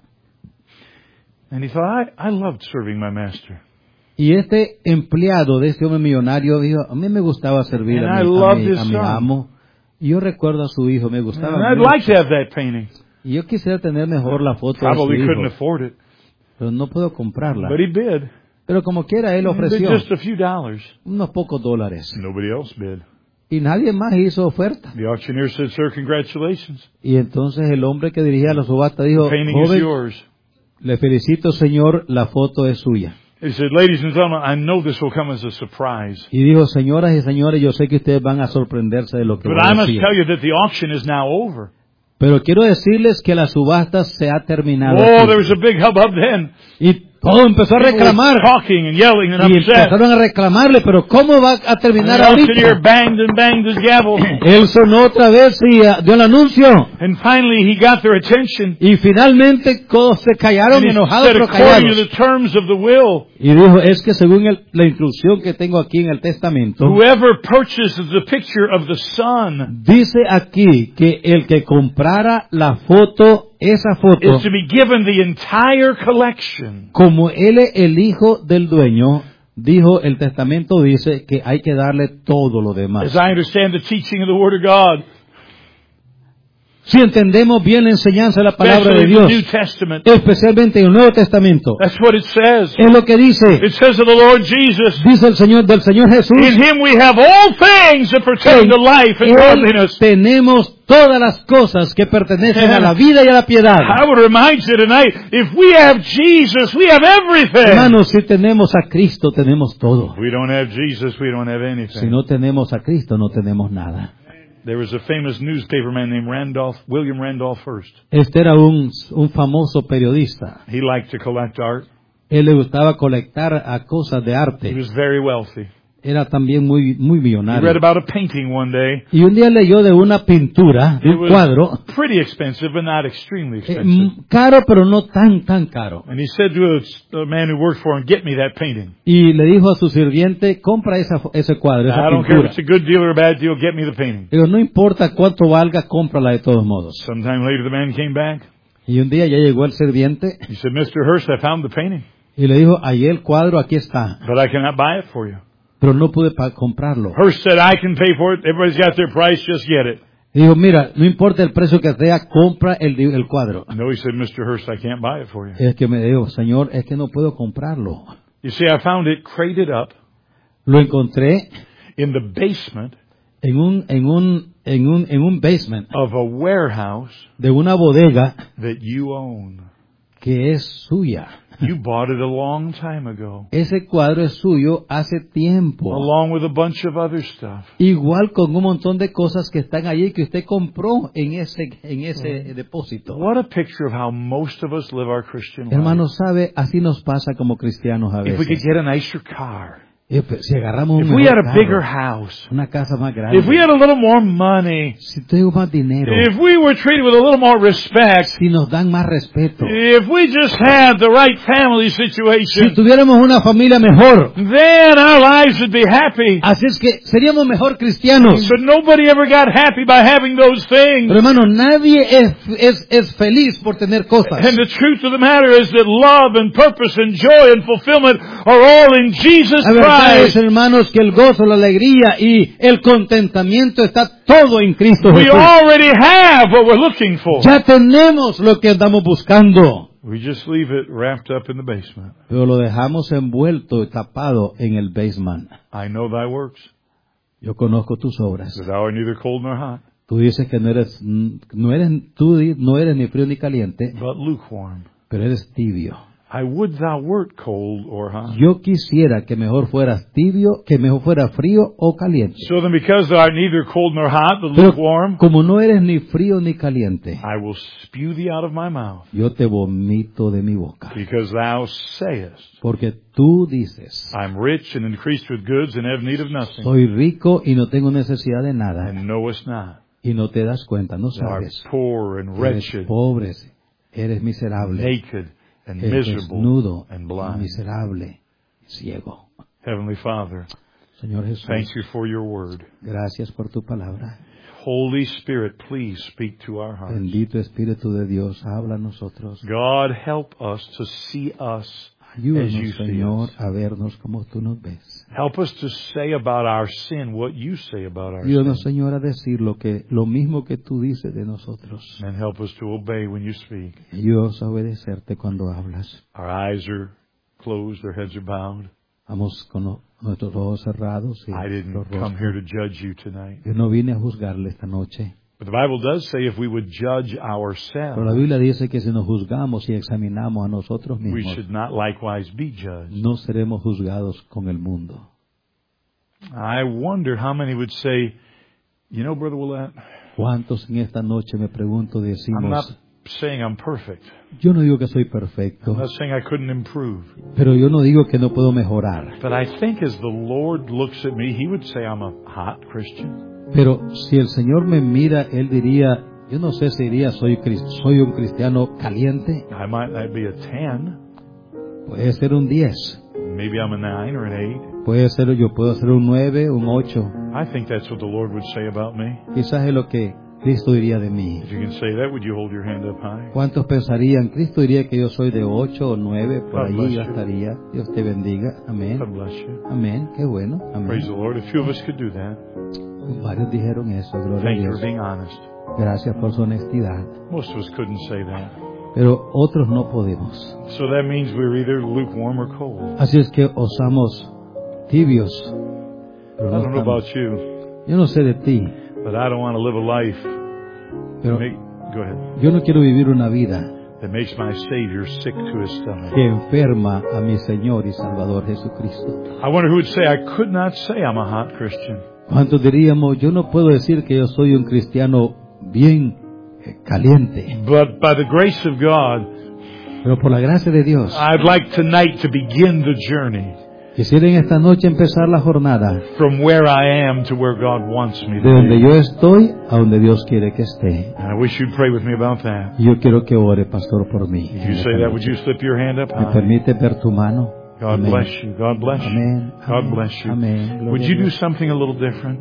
And he thought, I loved serving my master. Y este empleado de este hombre millonario dijo, a mí me gustaba servir And a I mi loved his son. amo. Y yo recuerdo a su hijo, me And gustaba I'd mucho. like to have that painting. Y yo quisiera tener mejor la foto de su Probably couldn't hijo, afford it. pero no puedo comprarla. But he bid. Pero como quiera, él He bid ofreció just a few dollars. unos pocos dólares. Nobody else bid. Y nadie más hizo oferta. The auctioneer said, sir, congratulations. Y entonces el hombre que dirigía la subasta dijo, The painting is joven, yours. le felicito señor, la foto es suya. He said, ladies and gentlemen, I know this will come as a surprise. Y dijo, señoras y señores, yo sé que ustedes van a sorprenderse de lo que But voy a I must decir. tell you that the auction is now over. Pero quiero decirles que la subasta se ha terminado. Oh, aquí. there was a big hubbub then. Y todo empezó a People were reclamar. talking and yelling and Y upset. empezaron a reclamarle, pero ¿cómo va a And terminar the auctioneer ahorita? banged and banged his gavel. Él sonó otra vez y dio el anuncio. And finally he got their attention. Y finalmente todos se callaron, And he enojados said, pero according to callados. the terms of the will, Y dijo, es que según la instrucción que tengo aquí en el testamento, whoever purchases the picture of the son dice aquí que el que comprara la foto, esa foto, is to be given the entire collection. como él es el hijo del dueño, dijo, el testamento dice que hay que darle todo lo demás. As I understand the teaching of the Word of God, Si entendemos bien la enseñanza de la palabra de especially in the New Dios, Testament, especialmente en el Nuevo Testamento, that's what it says. es lo que dice, It says of the Lord Jesus, dice el Señor del Señor Jesús, in Him we have all things that pertain to life and en Él godliness. tenemos todas las cosas que pertenecen a la vida y a la piedad. I would remind you tonight, if we have Jesus, we have everything. Hermanos, si tenemos a Cristo, tenemos todo. If we don't have Jesus, we don't have Si anything. no tenemos a Cristo, no tenemos nada. There was a famous newspaperman named William Randolph Hearst. Este era un famoso periodista. He liked to collect art. Él le gustaba colectar a cosas de He arte. was very wealthy. Era también muy He read millonario. about a painting one day. Y un día leyó de una pintura, de It un cuadro, was pretty expensive, but not extremely expensive. caro pero no tan caro. And he said to a man who worked for him, get me that painting. Y le dijo a su sirviente, compra ese cuadro, esa I don't care if pintura. it's a good deal or a bad deal, get me the painting. Pero no importa cuánto valga, cómprala de todos modos. Sometime later the man came back. Y un día ya llegó el sirviente He said, Mr. Hearst, I found the painting, y le dijo, ahí el cuadro, aquí está. but I cannot buy it for you. Pero no pude comprarlo. Hearst said, I can pay for it. Everybody's got their price, just get it. Y dijo, mira, no importa el precio que sea, compra el cuadro. No, he said, Mr. Hearst, I can't buy it for you. Es que me dijo, Señor, es que no puedo comprarlo. You see, I found it crated up Lo encontré in the basement en un basement of a warehouse de una bodega that you own. que es suya. You bought it a long time ago, Ese cuadro es suyo hace tiempo. along with a bunch of other stuff. Igual con un montón de cosas que están allí que usted compró en ese depósito. What a picture of how most of us live our Christian life. Hermano, sabe, así nos pasa como cristianos a If we could veces. get a nicer car, Si agarramos un if we had mejor a bigger carro, house, una casa más grande, if we had a little more money, si tengo más dinero, if we were treated with a little more respect, si nos dan más respeto, if we just had the right family si situation, tuviéramos una familia mejor, then our lives would be happy. así es que seríamos mejor cristianos. But nobody ever got happy by having those things. Pero hermano, nadie es feliz por tener cosas. And the truth of the matter is that love and purpose and joy and fulfillment are all in Jesus La verdad es, Christ. hermanos, que el gozo, la alegría y el contentamiento está todo en Cristo We Jesús. already have what we're looking for. Ya tenemos lo que andamos buscando. We just leave it wrapped up in the basement. Pero lo dejamos envuelto y tapado en el basement. I know thy works, Yo conozco tus obras. that thou art neither cold nor hot, Tú dices que no eres ni frío ni caliente, but lukewarm. pero eres tibio. I would thou wert cold or hot. Yo quisiera que mejor fueras tibio, que mejor fuera frío o caliente. So then because thou art neither cold nor hot, but Pero lukewarm, como no eres ni frío ni caliente, I will spew thee out of my mouth, yo te vomito de mi boca. because thou sayest, Porque tú dices, I'm rich and increased with goods and have need of nothing, soy rico y no tengo necesidad de nada. and knowest not. Y no te das cuenta, no Thou art sabes. poor and Eres wretched, pobre, eres miserable, naked and eres miserable desnudo, and blind. miserable, ciego. Heavenly Father, Señor Jesús, thank you for your word. gracias por tu palabra. Holy Spirit, please speak to our hearts. Bendito Espíritu de Dios, habla a nosotros. God, help us to see us as you Ayúdanos, see Señor, us. a vernos como tú nos ves. Help us to say about our sin what you say about our Ayúdanos, sin. Señor, a decir lo mismo que tú dices de nosotros. And help us to obey when you speak. Ayúdanos a obedecerte cuando hablas. Our eyes are closed, our heads are bowed. Vamos con nuestros ojos cerrados y I didn't los come here to rostros. judge you tonight. Yo no vine a juzgarle esta noche. But the Bible does say if we would judge Pero la ourselves, Biblia dice que si nos juzgamos y examinamos a nosotros we mismos, should not likewise be judged. no seremos juzgados con el mundo. I wonder how many would say, you know, Brother Willett, ¿Cuántos en esta noche, me pregunto, I'm not decimos, saying I'm perfect. yo no digo que soy I'm perfecto, not saying I couldn't improve. pero yo no digo que no puedo mejorar? But I think as the Lord looks at me, He would say I'm a hot Christian. Pero si el Señor me mira, Él diría, yo no sé si diría, soy un cristiano caliente. I might not be a 10. Puede ser un 10. Maybe I'm a 9 or an 8. Yo puedo ser un 9, un 8. I think that's what the Lord would say about me. Quizás es lo que Cristo diría de mí. If you can say that, would you hold your hand up high? ¿Cuántos pensarían? Cristo diría que yo soy de 8 o 9, por God bless allí yo you. estaría. Dios te bendiga. Amén. God bless you. Amén. Qué bueno. Praise the Amén. Lord. A few of us could do that. Varios dijeron eso. Gloria a Thank you for Dios. being honest. Gracias por su honestidad. Most of us couldn't say that. Pero otros no podemos. So that means we're either lukewarm or cold. Así es que osamos tibios. Pero I no don't know about estamos. you, Yo no sé de ti, but I don't want to live a life pero go ahead, yo no quiero vivir una vida that makes my Savior sick to his stomach. que enferma a mi Señor y Salvador Jesucristo. I wonder who would say, I could not say I'm a hot Christian. ¿Cuántos diríamos, yo no puedo decir que yo soy un cristiano bien caliente? But by the grace of God, Pero por la gracia de Dios, I'd like tonight to begin the journey quisiera en esta noche empezar la jornada from where I am to where God wants me de to donde be. yo estoy a donde Dios quiere que esté. And I wish you'd pray with me about that. Y yo quiero que ore, pastor, por mí. If you say that, would you slip your hand up ¿Me high? permite ver tu mano? God Amén. bless you. God bless you. Amén. God Amén. bless you. Amén. Gloria Would a you do Dios. something a little different?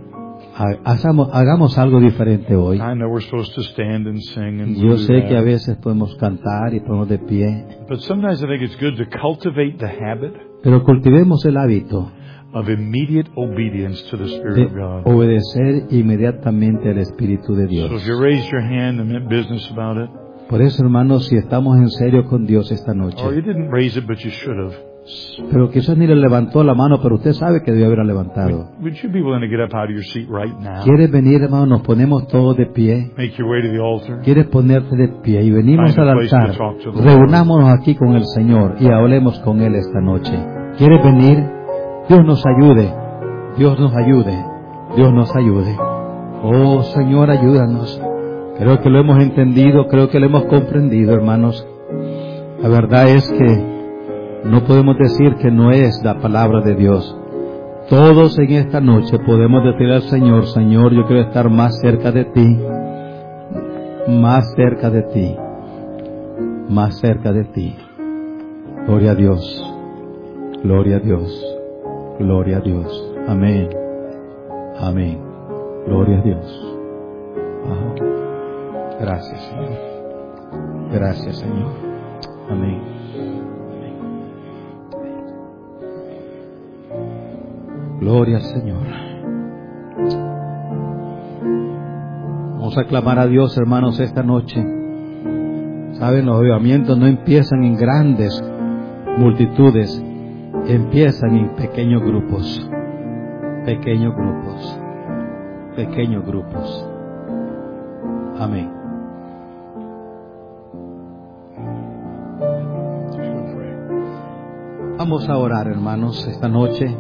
Hagamos algo diferente hoy. I know we're supposed to stand and sing and Yo do sé que a that. veces podemos cantar y ponernos de pie, But sometimes I think it's good to cultivate the habit pero cultivemos el hábito of immediate obedience to the Spirit de of God. obedecer inmediatamente al Espíritu de So if Dios. you raised your hand and meant business about it, Por eso, hermanos, si estamos en serio con Dios esta or you noche, didn't raise it but you should have, pero quizás ni le levantó la mano, pero usted sabe que debió haberla levantado. would you be willing to get up out of your seat right now? ¿Quieres venir, hermano? Nos ponemos todos de pie. Make your way to the altar. ¿Quieres ponerte de pie? Y venimos al altar. Reunámonos aquí con el Señor y hablemos con Él esta noche. ¿Quieres venir? Dios nos ayude. Dios nos ayude. Dios nos ayude. Oh, Señor, ayúdanos. Creo que lo hemos entendido, creo que lo hemos comprendido, hermanos. La verdad es que no podemos decir que no es la palabra de Dios. Todos en esta noche podemos decirle al Señor, Señor, yo quiero estar más cerca de ti, más cerca de ti, más cerca de ti. Gloria a Dios, gloria a Dios, gloria a Dios. Amén, amén, gloria a Dios. Gracias, Señor. Gracias, Señor. Amén. Gloria al Señor. Vamos a clamar a Dios, hermanos, esta noche. Saben, los avivamientos no empiezan en grandes multitudes, empiezan en pequeños grupos. Pequeños grupos. Pequeños grupos. Amén. Vamos a orar, hermanos, esta noche.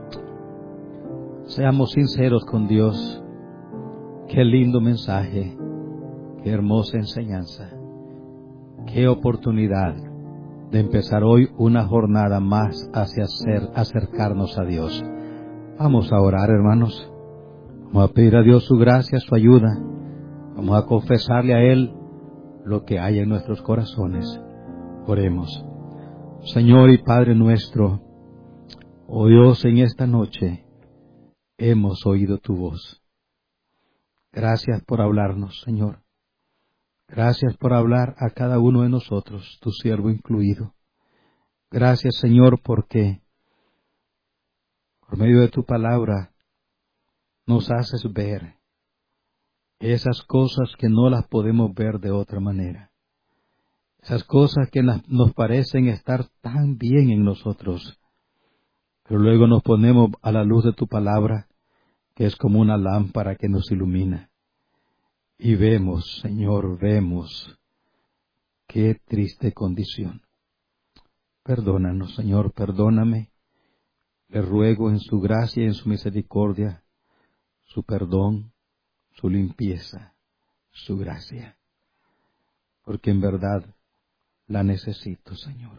Seamos sinceros con Dios. Qué lindo mensaje, qué hermosa enseñanza, qué oportunidad de empezar hoy una jornada más hacia acercarnos a Dios. Vamos a orar, hermanos. Vamos a pedir a Dios su gracia, su ayuda. Vamos a confesarle a Él lo que hay en nuestros corazones. Oremos. Señor y Padre nuestro, oh Dios, en esta noche hemos oído tu voz. Gracias por hablarnos, Señor. Gracias por hablar a cada uno de nosotros, tu siervo incluido. Gracias, Señor, porque por medio de tu palabra nos haces ver esas cosas que no las podemos ver de otra manera. Esas cosas que nos parecen estar tan bien en nosotros, pero luego nos ponemos a la luz de tu palabra, que es como una lámpara que nos ilumina. Y vemos, Señor, vemos qué triste condición. Perdónanos, Señor, perdóname. Le ruego en su gracia y en su misericordia, su perdón, su limpieza, su gracia. Porque en verdad la necesito, Señor.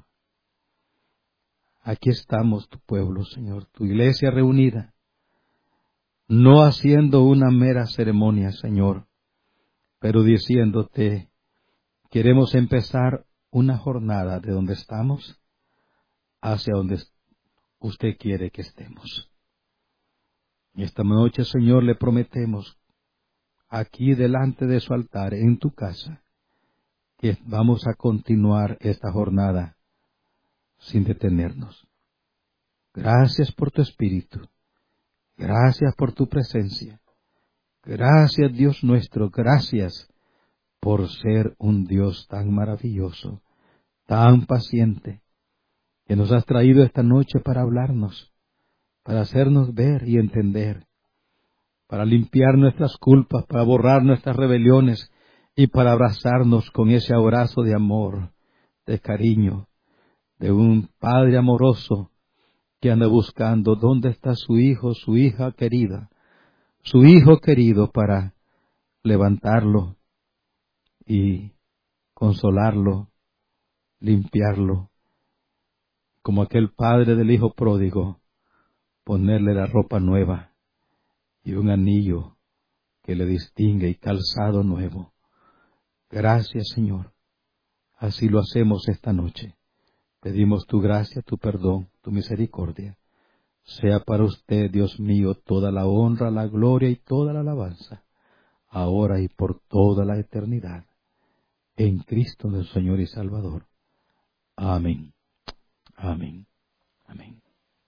Aquí estamos, tu pueblo, Señor, tu iglesia reunida, no haciendo una mera ceremonia, Señor, pero diciéndote, queremos empezar una jornada de donde estamos hacia donde usted quiere que estemos. Y esta noche, Señor, le prometemos, aquí delante de su altar, en tu casa, que vamos a continuar esta jornada sin detenernos. Gracias por tu Espíritu. Gracias por tu presencia. Gracias, Dios nuestro, gracias por ser un Dios tan maravilloso, tan paciente, que nos has traído esta noche para hablarnos, para hacernos ver y entender, para limpiar nuestras culpas, para borrar nuestras rebeliones y para abrazarnos con ese abrazo de amor, de cariño, de un Padre amoroso que anda buscando dónde está su hijo, su hija querida, su hijo querido, para levantarlo y consolarlo, limpiarlo, como aquel padre del hijo pródigo, ponerle la ropa nueva y un anillo que le distingue y calzado nuevo. Gracias, Señor. Así lo hacemos esta noche. Pedimos tu gracia, tu perdón, tu misericordia. Sea para usted, Dios mío, toda la honra, la gloria y toda la alabanza, ahora y por toda la eternidad. En Cristo nuestro Señor y Salvador. Amén. Amén. Amén.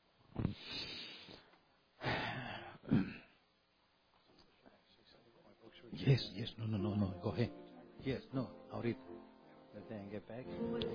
Yes, no, go ahead. Yes, no, ahorita. Let them get back.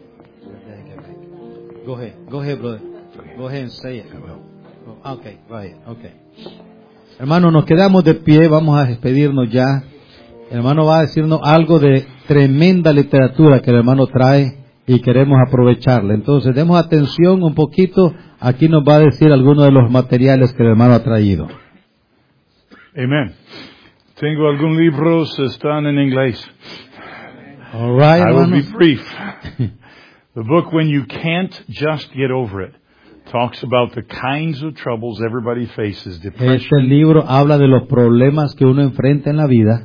Go ahead, brother. Go ahead and say it. Okay, go ahead, okay. Hermano, nos quedamos de pie, vamos a despedirnos ya. El hermano va a decirnos algo de tremenda literatura que el hermano trae y queremos aprovecharla. Entonces, demos atención un poquito. Aquí nos va a decir algunos de los materiales que el hermano ha traído. Amen. Tengo algunos libros, están en inglés. All right, I will hermanos. be brief. The book When You Can't Just Get Over It. talks about the kinds of troubles everybody faces, Este depression, libro habla de los problemas que uno enfrenta en la vida,